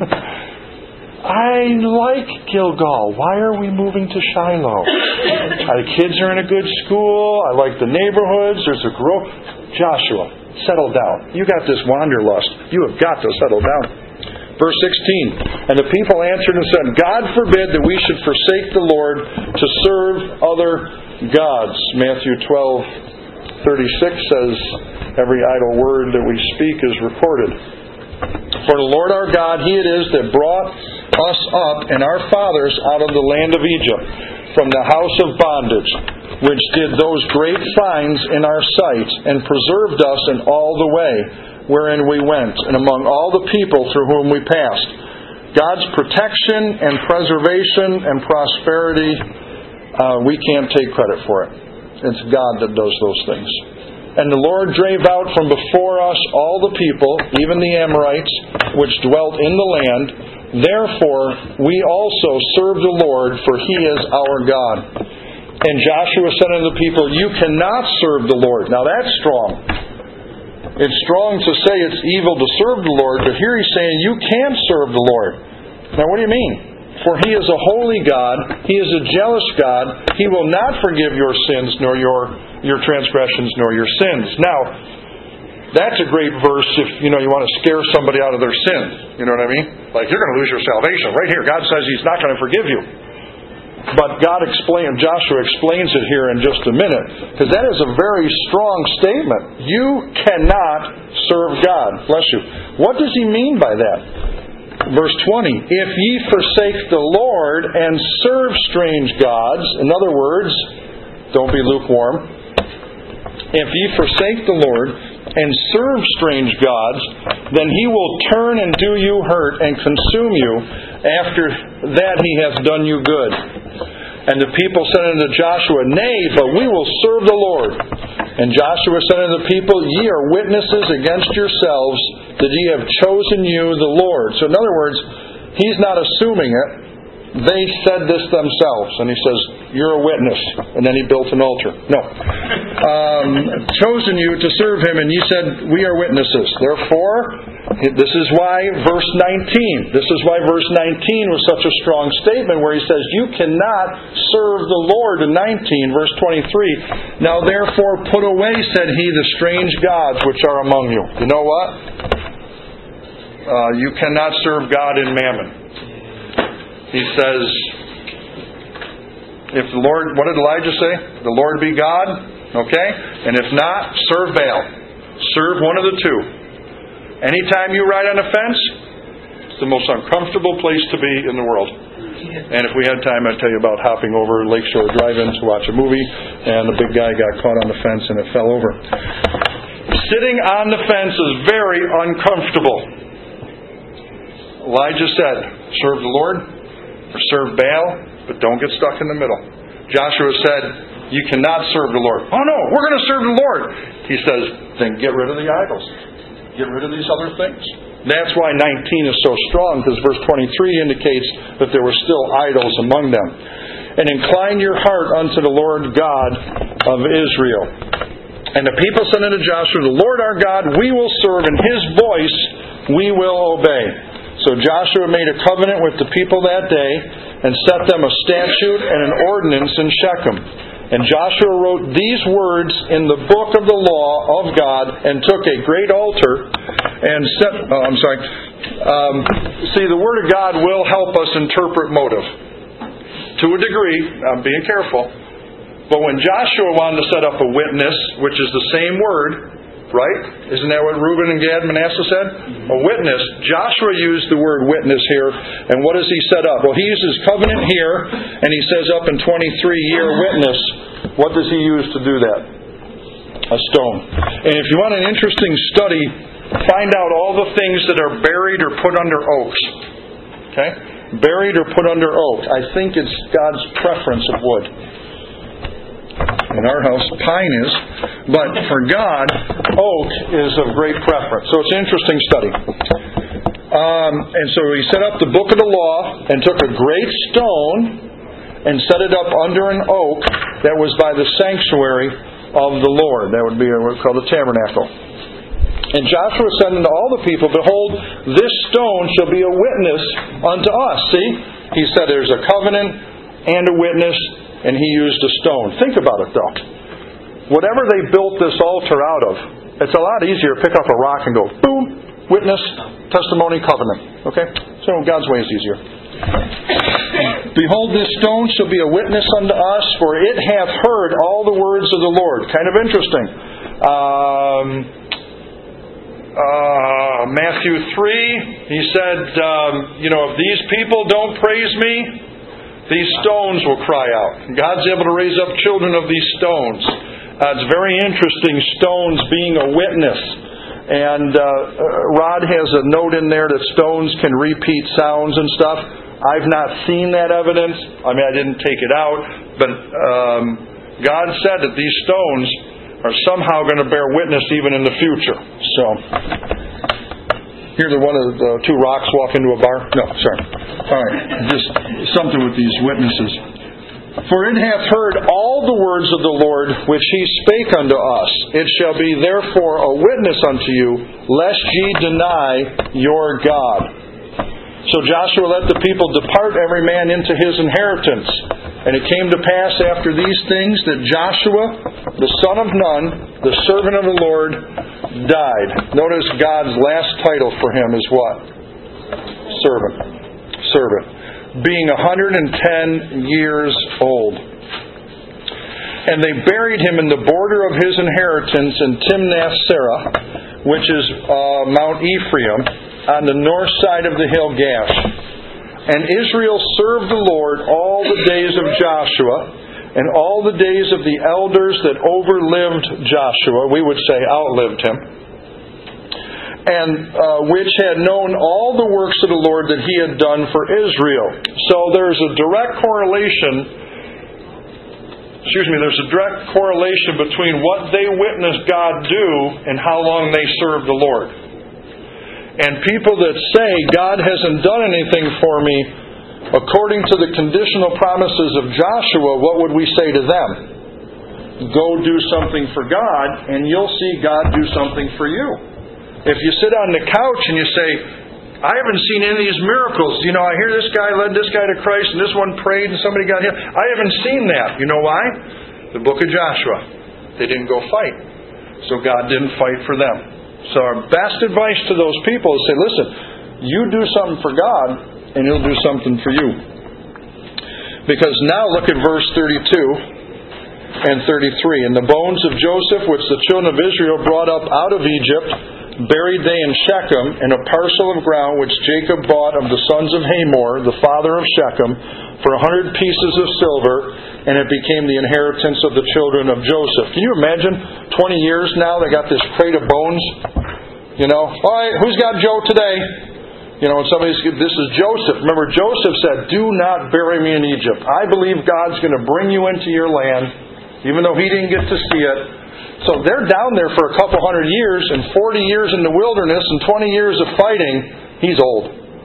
I like Gilgal. Why are we moving to Shiloh? The kids are in a good school. I like the neighborhoods. There's a growth. Joshua, settle down. You got this wanderlust. You have got to settle down. Verse 16. And the people answered and said, God forbid that we should forsake the Lord to serve other gods. Matthew 12:36 says, every idle word that we speak is recorded. For the Lord our God, He it is that brought us up and our fathers out of the land of Egypt, from the house of bondage, which did those great signs in our sight, and preserved us in all the way wherein we went, and among all the people through whom we passed. God's protection and preservation and prosperity, we can't take credit for it. It's God that does those things. And the Lord drave out from before us all the people, even the Amorites, which dwelt in the land. Therefore, we also serve the Lord, for He is our God. And Joshua said unto the people, you cannot serve the Lord. Now that's strong. It's strong to say it's evil to serve the Lord, but here He's saying you can serve the Lord. Now what do you mean? For He is a holy God. He is a jealous God. He will not forgive your sins, nor your transgressions, nor your sins. Now, That's a great verse if, you want to scare somebody out of their sin. You know what I mean? Like, you're going to lose your salvation. Right here, God says He's not going to forgive you. But Joshua explains it here in just a minute. Because that is a very strong statement. You cannot serve God. Bless you. What does He mean by that? Verse 20. If ye forsake the Lord and serve strange gods. In other words, don't be lukewarm. If ye forsake the Lord and serve strange gods, then He will turn and do you hurt and consume you. After that He hath done you good. And the people said unto Joshua, Nay, but we will serve the Lord. And Joshua said unto the people, Ye are witnesses against yourselves that ye have chosen you the Lord. So in other words, He's not assuming it. They said this themselves. And He says, You're a witness. And then He built an altar. No. Chosen you to serve Him, and ye said, We are witnesses. Therefore, this is why verse 19 was such a strong statement where He says, You cannot serve the Lord. In 19, verse 23, Now therefore put away, said He, the strange gods which are among you. You know what? You cannot serve God in mammon. He says, if the Lord, what did Elijah say? The Lord be God, okay? And if not, serve Baal. Serve one of the two. Anytime you ride on a fence, it's the most uncomfortable place to be in the world. And if we had time, I'd tell you about hopping over Lakeshore Drive-In to watch a movie, and the big guy got caught on the fence and it fell over. Sitting on the fence is very uncomfortable. Elijah said, serve the Lord, or serve Baal, but don't get stuck in the middle. Joshua said, you cannot serve the Lord. Oh no, we're going to serve the Lord. He says, then get rid of the idols. Get rid of these other things. That's why 19 is so strong, because verse 23 indicates that there were still idols among them. And incline your heart unto the Lord God of Israel. And the people said unto Joshua, the Lord our God we will serve, and His voice we will obey. So Joshua made a covenant with the people that day and set them a statute and an ordinance in Shechem. And Joshua wrote these words in the book of the law of God and took a great altar and set... see, the Word of God will help us interpret motive. To a degree, I'm being careful. But when Joshua wanted to set up a witness, which is the same word... Right? Isn't that what Reuben and Gad and Manasseh said? A witness. Joshua used the word witness here. And what does he set up? Well, he uses covenant here. And he says up in 23, year witness. What does he use to do that? A stone. And if you want an interesting study, find out all the things that are buried or put under oaks. Okay? Buried or put under oak. I think it's God's preference of wood. In our house, pine is, but for God, oak is of great preference. So it's an interesting study. And so he set up the book of the law and took a great stone and set it up under an oak that was by the sanctuary of the Lord. That would be what's called the tabernacle. And Joshua said unto all the people, Behold, this stone shall be a witness unto us. See? He said there's a covenant and a witness. And he used a stone. Think about it, though. Whatever they built this altar out of, it's a lot easier to pick up a rock and go, boom, witness, testimony, covenant. Okay? So God's way is easier. Behold, this stone shall be a witness unto us, for it hath heard all the words of the Lord. Kind of interesting. Matthew 3, he said, if these people don't praise me, these stones will cry out. God's able to raise up children of these stones. It's very interesting, stones being a witness. And Rod has a note in there that stones can repeat sounds and stuff. I've not seen that evidence. I mean, I didn't take it out. But God said that these stones are somehow going to bear witness even in the future. So... Here's one of the two rocks walk into a bar. No, sorry. All right. Just something with these witnesses. For it hath heard all the words of the Lord which He spake unto us. It shall be therefore a witness unto you, lest ye deny your God. So Joshua let the people depart every man into his inheritance. And it came to pass after these things that Joshua, the son of Nun, the servant of the Lord, died. Notice God's last title for him is what? Servant. Servant. Being 110 years old. And they buried him in the border of his inheritance in Timnath-Serah, which is Mount Ephraim, on the north side of the hill Gash. And Israel served the Lord all the days of Joshua, and all the days of the elders that overlived Joshua, we would say outlived him, and which had known all the works of the Lord that he had done for Israel. So there's a direct correlation between what they witnessed God do and how long they served the Lord. And people that say, God hasn't done anything for me, according to the conditional promises of Joshua, what would we say to them? Go do something for God, and you'll see God do something for you. If you sit on the couch and you say, I haven't seen any of these miracles. You know, I hear this guy led this guy to Christ, and this one prayed, and somebody got healed. I haven't seen that. You know why? The book of Joshua. They didn't go fight. So God didn't fight for them. So our best advice to those people is say, listen, you do something for God, and He'll do something for you. Because now look at verse 32 and 33. And the bones of Joseph, which the children of Israel brought up out of Egypt, buried they in Shechem, in a parcel of ground which Jacob bought of the sons of Hamor, the father of Shechem, for 100 pieces of silver, and it became the inheritance of the children of Joseph. Can you imagine 20 years now they got this crate of bones? You know, all right, who's got Joe today? You know, and somebody's, this is Joseph. Remember, Joseph said, do not bury me in Egypt. I believe God's going to bring you into your land, even though he didn't get to see it. So they're down there for a couple hundred years, and 40 years in the wilderness, and 20 years of fighting. He's old.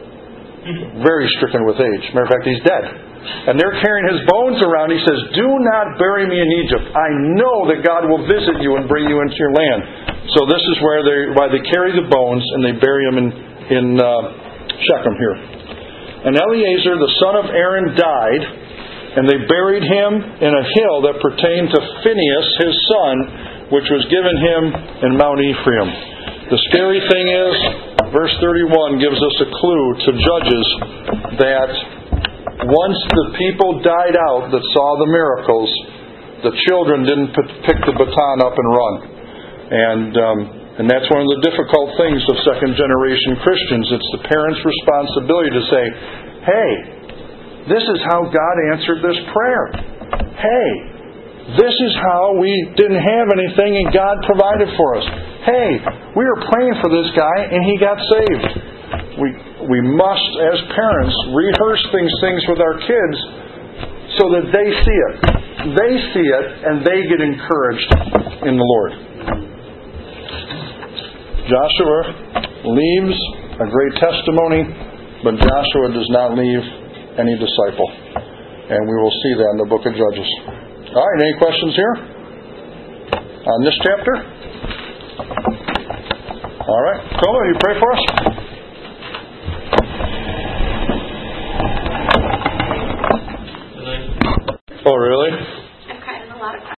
Very stricken with age. Matter of fact, he's dead. And they're carrying his bones around. He says, do not bury me in Egypt. I know that God will visit you and bring you into your land. So this is why they carry the bones, and they bury them in Shechem here. And Eleazar, the son of Aaron, died, and they buried him in a hill that pertained to Phinehas, his son, which was given him in Mount Ephraim. The scary thing is, verse 31 gives us a clue to Judges that once the people died out that saw the miracles, the children didn't pick the baton up and run. And that's one of the difficult things of second-generation Christians. It's the parents' responsibility to say, hey, this is how God answered this prayer. Hey, this is how we didn't have anything and God provided for us. Hey, we were praying for this guy and he got saved. We must, as parents, rehearse these things with our kids so that they see it. They see it and they get encouraged in the Lord. Joshua leaves a great testimony, but Joshua does not leave any disciple. And we will see that in the book of Judges. All right, any questions here on this chapter? All right. Cole, will you pray for us? Oh, really?